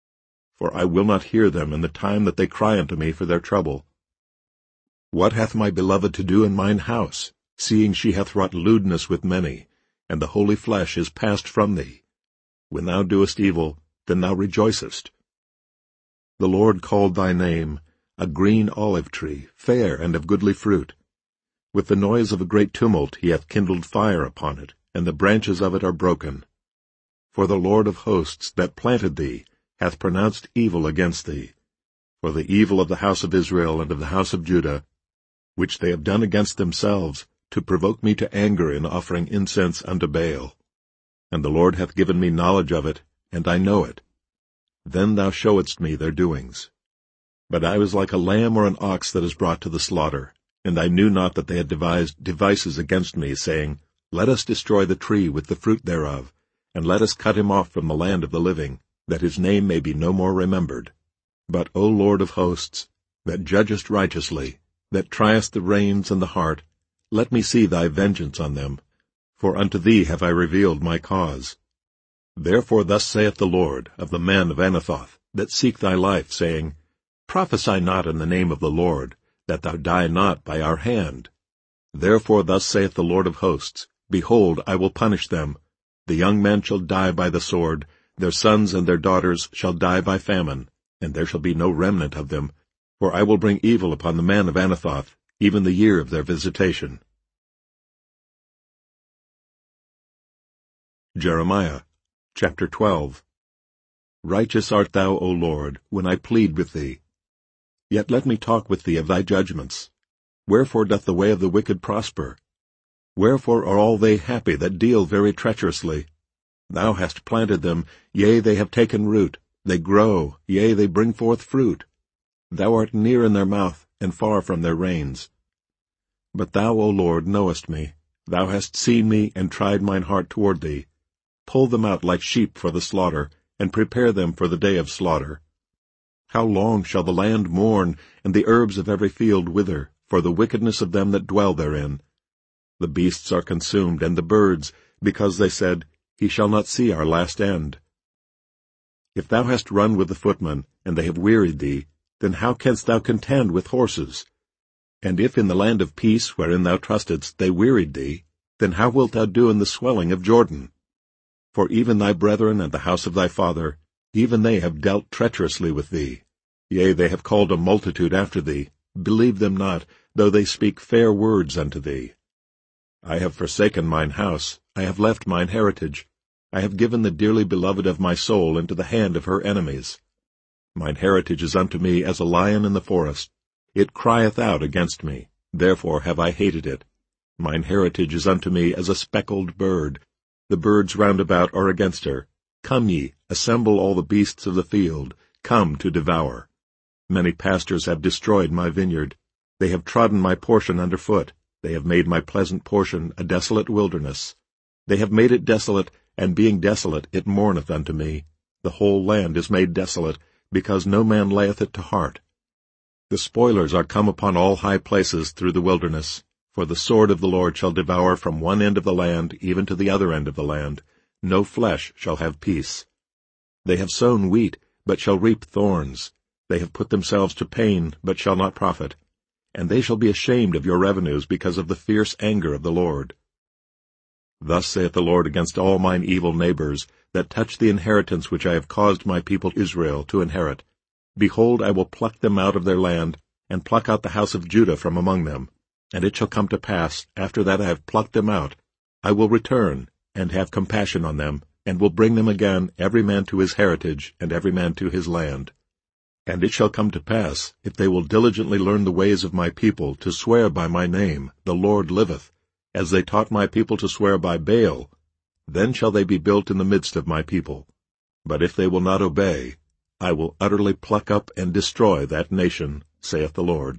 S1: For I will not hear them in the time that they cry unto me for their trouble. What hath my beloved to do in mine house? seeing she hath wrought lewdness with many, and the holy flesh is passed from thee. When thou doest evil, then thou rejoicest. The Lord called thy name, a green olive tree, fair and of goodly fruit. With the noise of a great tumult he hath kindled fire upon it, and the branches of it are broken. For the Lord of hosts that planted thee hath pronounced evil against thee. For the evil of the house of Israel and of the house of Judah, which they have done against themselves, to provoke me to anger in offering incense unto Baal. And the Lord hath given me knowledge of it, and I know it. Then thou showedst me their doings. But I was like a lamb or an ox that is brought to the slaughter, and I knew not that they had devised devices against me, saying, Let us destroy the tree with the fruit thereof, and let us cut him off from the land of the living, that his name may be no more remembered. But, O Lord of hosts, that judgest righteously, that triest the reins and the heart, let me see thy vengeance on them, for unto thee have I revealed my cause. Therefore thus saith the Lord of the men of Anathoth, that seek thy life, saying, Prophesy not in the name of the Lord, that thou die not by our hand. Therefore thus saith the Lord of hosts, Behold, I will punish them. The young men shall die by the sword, their sons and their daughters shall die by famine, and there shall be no remnant of them, for I will bring evil upon the men of Anathoth, even the year of their visitation. Jeremiah chapter twelve. Righteous art thou, O Lord, when I plead with thee. Yet let me talk with thee of thy judgments. Wherefore doth the way of the wicked prosper? Wherefore are all they happy that deal very treacherously? Thou hast planted them, yea, they have taken root. They grow, yea, they bring forth fruit. Thou art near in their mouth, and far from their reins. But thou, O Lord, knowest me. Thou hast seen me, and tried mine heart toward thee. Pull them out like sheep for the slaughter, and prepare them for the day of slaughter. How long shall the land mourn, and the herbs of every field wither, for the wickedness of them that dwell therein? The beasts are consumed, and the birds, because they said, He shall not see our last end. If thou hast run with the footmen, and they have wearied thee, then how canst thou contend with horses? And if in the land of peace wherein thou trustedst they wearied thee, then how wilt thou do in the swelling of Jordan? For even thy brethren and the house of thy father, even they have dealt treacherously with thee. Yea, they have called a multitude after thee. Believe them not, though they speak fair words unto thee. I have forsaken mine house, I have left mine heritage. I have given the dearly beloved of my soul into the hand of her enemies. Mine heritage is unto me as a lion in the forest. It crieth out against me, therefore have I hated it. Mine heritage is unto me as a speckled bird. The birds round about are against her. Come ye, assemble all the beasts of the field, come to devour. Many pastors have destroyed my vineyard. They have trodden my portion under foot. They have made my pleasant portion a desolate wilderness. They have made it desolate, and being desolate it mourneth unto me. The whole land is made desolate, because no man layeth it to heart. The spoilers are come upon all high places through the wilderness, for the sword of the Lord shall devour from one end of the land even to the other end of the land. No flesh shall have peace. They have sown wheat, but shall reap thorns. They have put themselves to pain, but shall not profit. And they shall be ashamed of your revenues because of the fierce anger of the Lord. Thus saith the Lord against all mine evil neighbors, that touch the inheritance which I have caused my people Israel to inherit. Behold, I will pluck them out of their land, and pluck out the house of Judah from among them. And it shall come to pass, after that I have plucked them out, I will return, and have compassion on them, and will bring them again, every man to his heritage, and every man to his land. And it shall come to pass, if they will diligently learn the ways of my people, to swear by my name, the Lord liveth, as they taught my people to swear by Baal, then shall they be built in the midst of my people. But if they will not obey, I will utterly pluck up and destroy that nation, saith the Lord.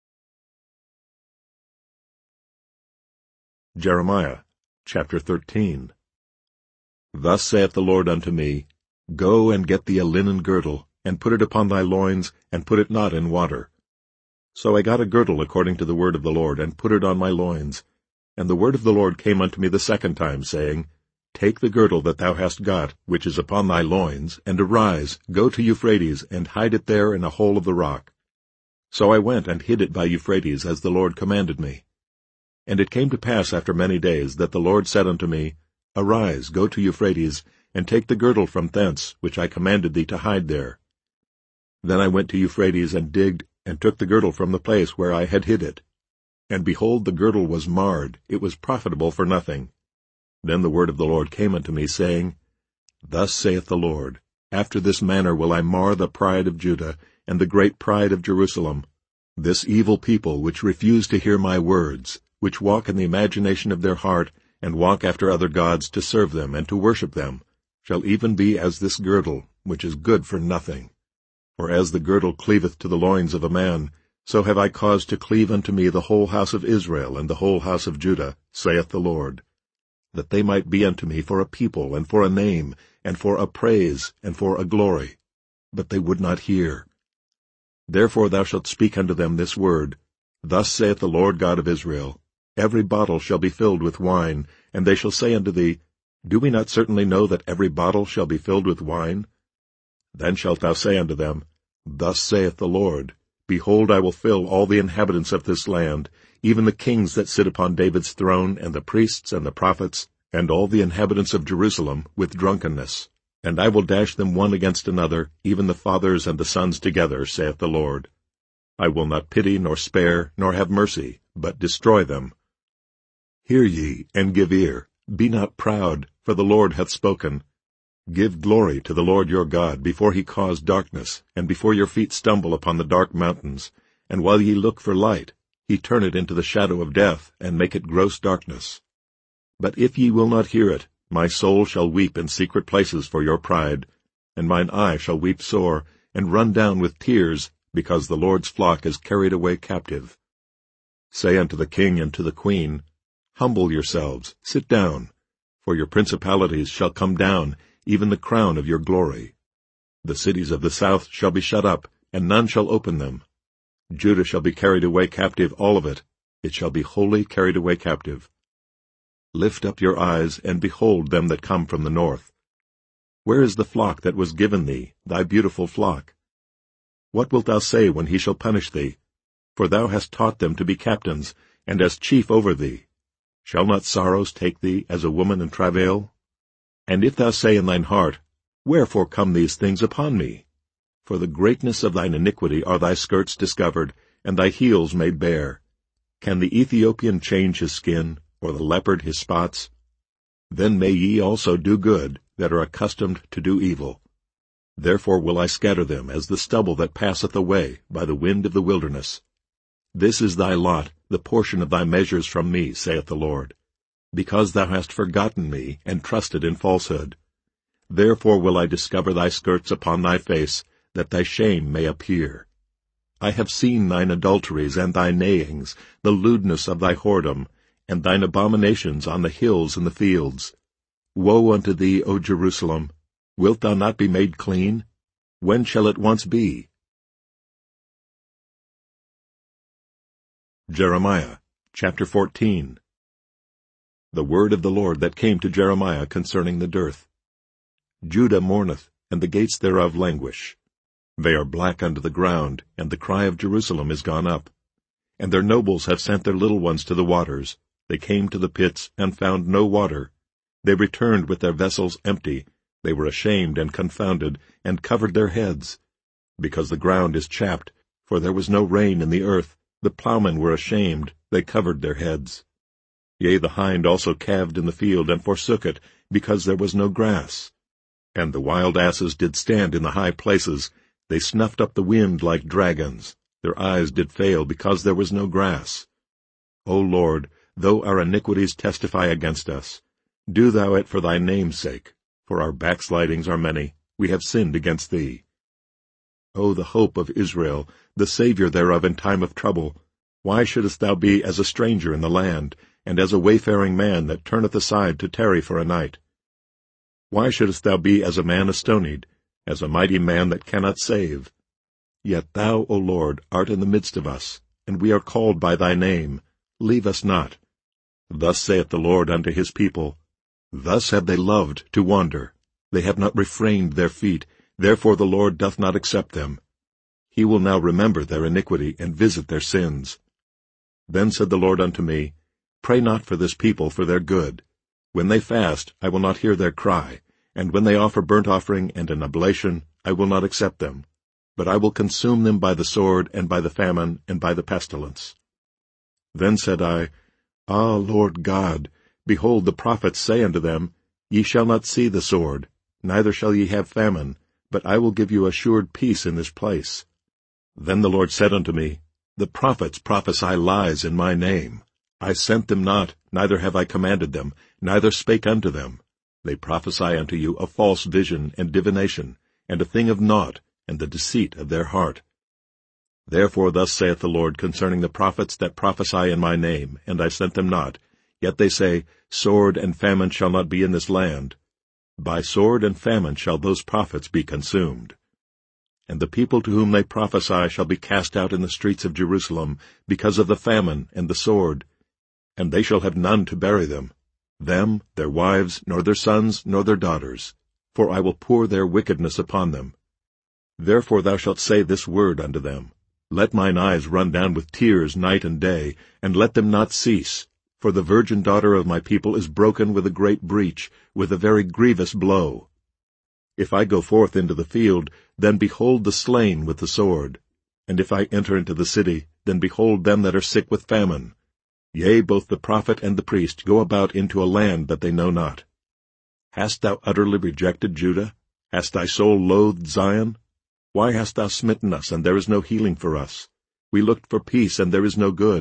S1: Jeremiah chapter thirteen. Thus saith the Lord unto me, Go and get thee a linen girdle, and put it upon thy loins, and put it not in water. So I got a girdle according to the word of the Lord, and put it on my loins. And the word of the Lord came unto me the second time, saying, Take the girdle that thou hast got, which is upon thy loins, and arise, go to Euphrates, and hide it there in a hole of the rock. So I went and hid it by Euphrates, as the Lord commanded me. And it came to pass after many days, that the Lord said unto me, Arise, go to Euphrates, and take the girdle from thence, which I commanded thee to hide there. Then I went to Euphrates, and digged, and took the girdle from the place where I had hid it. And behold, the girdle was marred, it was profitable for nothing. Then the word of the Lord came unto me, saying, Thus saith the Lord, After this manner will I mar the pride of Judah, and the great pride of Jerusalem, this evil people which refuse to hear my words, which walk in the imagination of their heart, and walk after other gods to serve them and to worship them, shall even be as this girdle, which is good for nothing. For as the girdle cleaveth to the loins of a man, so have I caused to cleave unto me the whole house of Israel and the whole house of Judah, saith the Lord, that they might be unto me for a people, and for a name, and for a praise, and for a glory. But they would not hear. Therefore thou shalt speak unto them this word, Thus saith the Lord God of Israel, Every bottle shall be filled with wine, and they shall say unto thee, Do we not certainly know that every bottle shall be filled with wine? Then shalt thou say unto them, Thus saith the Lord, Behold, I will fill all the inhabitants of this land, even the kings that sit upon David's throne, and the priests and the prophets, and all the inhabitants of Jerusalem, with drunkenness. And I will dash them one against another, even the fathers and the sons together, saith the Lord. I will not pity, nor spare, nor have mercy, but destroy them. Hear ye, and give ear. Be not proud, for the Lord hath spoken. Give glory to the Lord your God, before he cause darkness, and before your feet stumble upon the dark mountains. And while ye look for light, he turn it into the shadow of death, and make it gross darkness. But if ye will not hear it, my soul shall weep in secret places for your pride, and mine eye shall weep sore, and run down with tears, because the Lord's flock is carried away captive. Say unto the king and to the queen, Humble yourselves, sit down, for your principalities shall come down, even the crown of your glory. The cities of the south shall be shut up, and none shall open them. Judah shall be carried away captive, all of it. It shall be wholly carried away captive. Lift up your eyes, and behold them that come from the north. Where is the flock that was given thee, thy beautiful flock? What wilt thou say when he shall punish thee? For thou hast taught them to be captains, and as chief over thee. Shall not sorrows take thee as a woman in travail? And if thou say in thine heart, Wherefore come these things upon me? For the greatness of thine iniquity are thy skirts discovered, and thy heels made bare. Can the Ethiopian change his skin, or the leopard his spots? Then may ye also do good, that are accustomed to do evil. Therefore will I scatter them as the stubble that passeth away by the wind of the wilderness. This is thy lot, the portion of thy measures from me, saith the Lord, because thou hast forgotten me, and trusted in falsehood. Therefore will I discover thy skirts upon thy face, that thy shame may appear. I have seen thine adulteries and thy neighings, the lewdness of thy whoredom, and thine abominations on the hills and the fields. Woe unto thee, O Jerusalem! Wilt thou not be made clean? When shall it once be? Jeremiah, chapter fourteen. The word of the Lord that came to Jeremiah concerning the dearth. Judah mourneth, and the gates thereof languish. They are black unto the ground, and the cry of Jerusalem is gone up. And their nobles have sent their little ones to the waters. They came to the pits, and found no water. They returned with their vessels empty. They were ashamed and confounded, and covered their heads. Because the ground is chapped, for there was no rain in the earth, the plowmen were ashamed, they covered their heads. Yea, the hind also calved in the field, and forsook it, because there was no grass. And the wild asses did stand in the high places. They snuffed up the wind like dragons. Their eyes did fail, because there was no grass. O Lord, though our iniquities testify against us, do thou it for thy name's sake, for our backslidings are many, we have sinned against thee. O the hope of Israel, the Savior thereof in time of trouble, why shouldest thou be as a stranger in the land, and as a wayfaring man that turneth aside to tarry for a night? Why shouldest thou be as a man astonied, as a mighty man that cannot save? Yet thou, O Lord, art in the midst of us, and we are called by thy name. Leave us not. Thus saith the Lord unto his people, Thus have they loved to wander. They have not refrained their feet, therefore the Lord doth not accept them. He will now remember their iniquity, and visit their sins. Then said the Lord unto me, Pray not for this people for their good. When they fast, I will not hear their cry, and when they offer burnt offering and an oblation, I will not accept them. But I will consume them by the sword, and by the famine, and by the pestilence. Then said I, Ah, Lord God, behold, the prophets say unto them, Ye shall not see the sword, neither shall ye have famine, but I will give you assured peace in this place. Then the Lord said unto me, The prophets prophesy lies in my name. I sent them not, neither have I commanded them, neither spake unto them. They prophesy unto you a false vision and divination, and a thing of naught, and the deceit of their heart. Therefore thus saith the Lord concerning the prophets that prophesy in my name, and I sent them not, yet they say, Sword and famine shall not be in this land. By sword and famine shall those prophets be consumed. And the people to whom they prophesy shall be cast out in the streets of Jerusalem, because of the famine and the sword, and they shall have none to bury them, them, their wives, nor their sons, nor their daughters, for I will pour their wickedness upon them. Therefore thou shalt say this word unto them, Let mine eyes run down with tears night and day, and let them not cease, for the virgin daughter of my people is broken with a great breach, with a very grievous blow. If I go forth into the field, then behold the slain with the sword. And if I enter into the city, then behold them that are sick with famine. Yea, both the prophet and the priest go about into a land that they know not. Hast thou utterly rejected Judah? Hast thy soul loathed Zion? Why hast thou smitten us, and there is no healing for us? We looked for peace, and there is no good.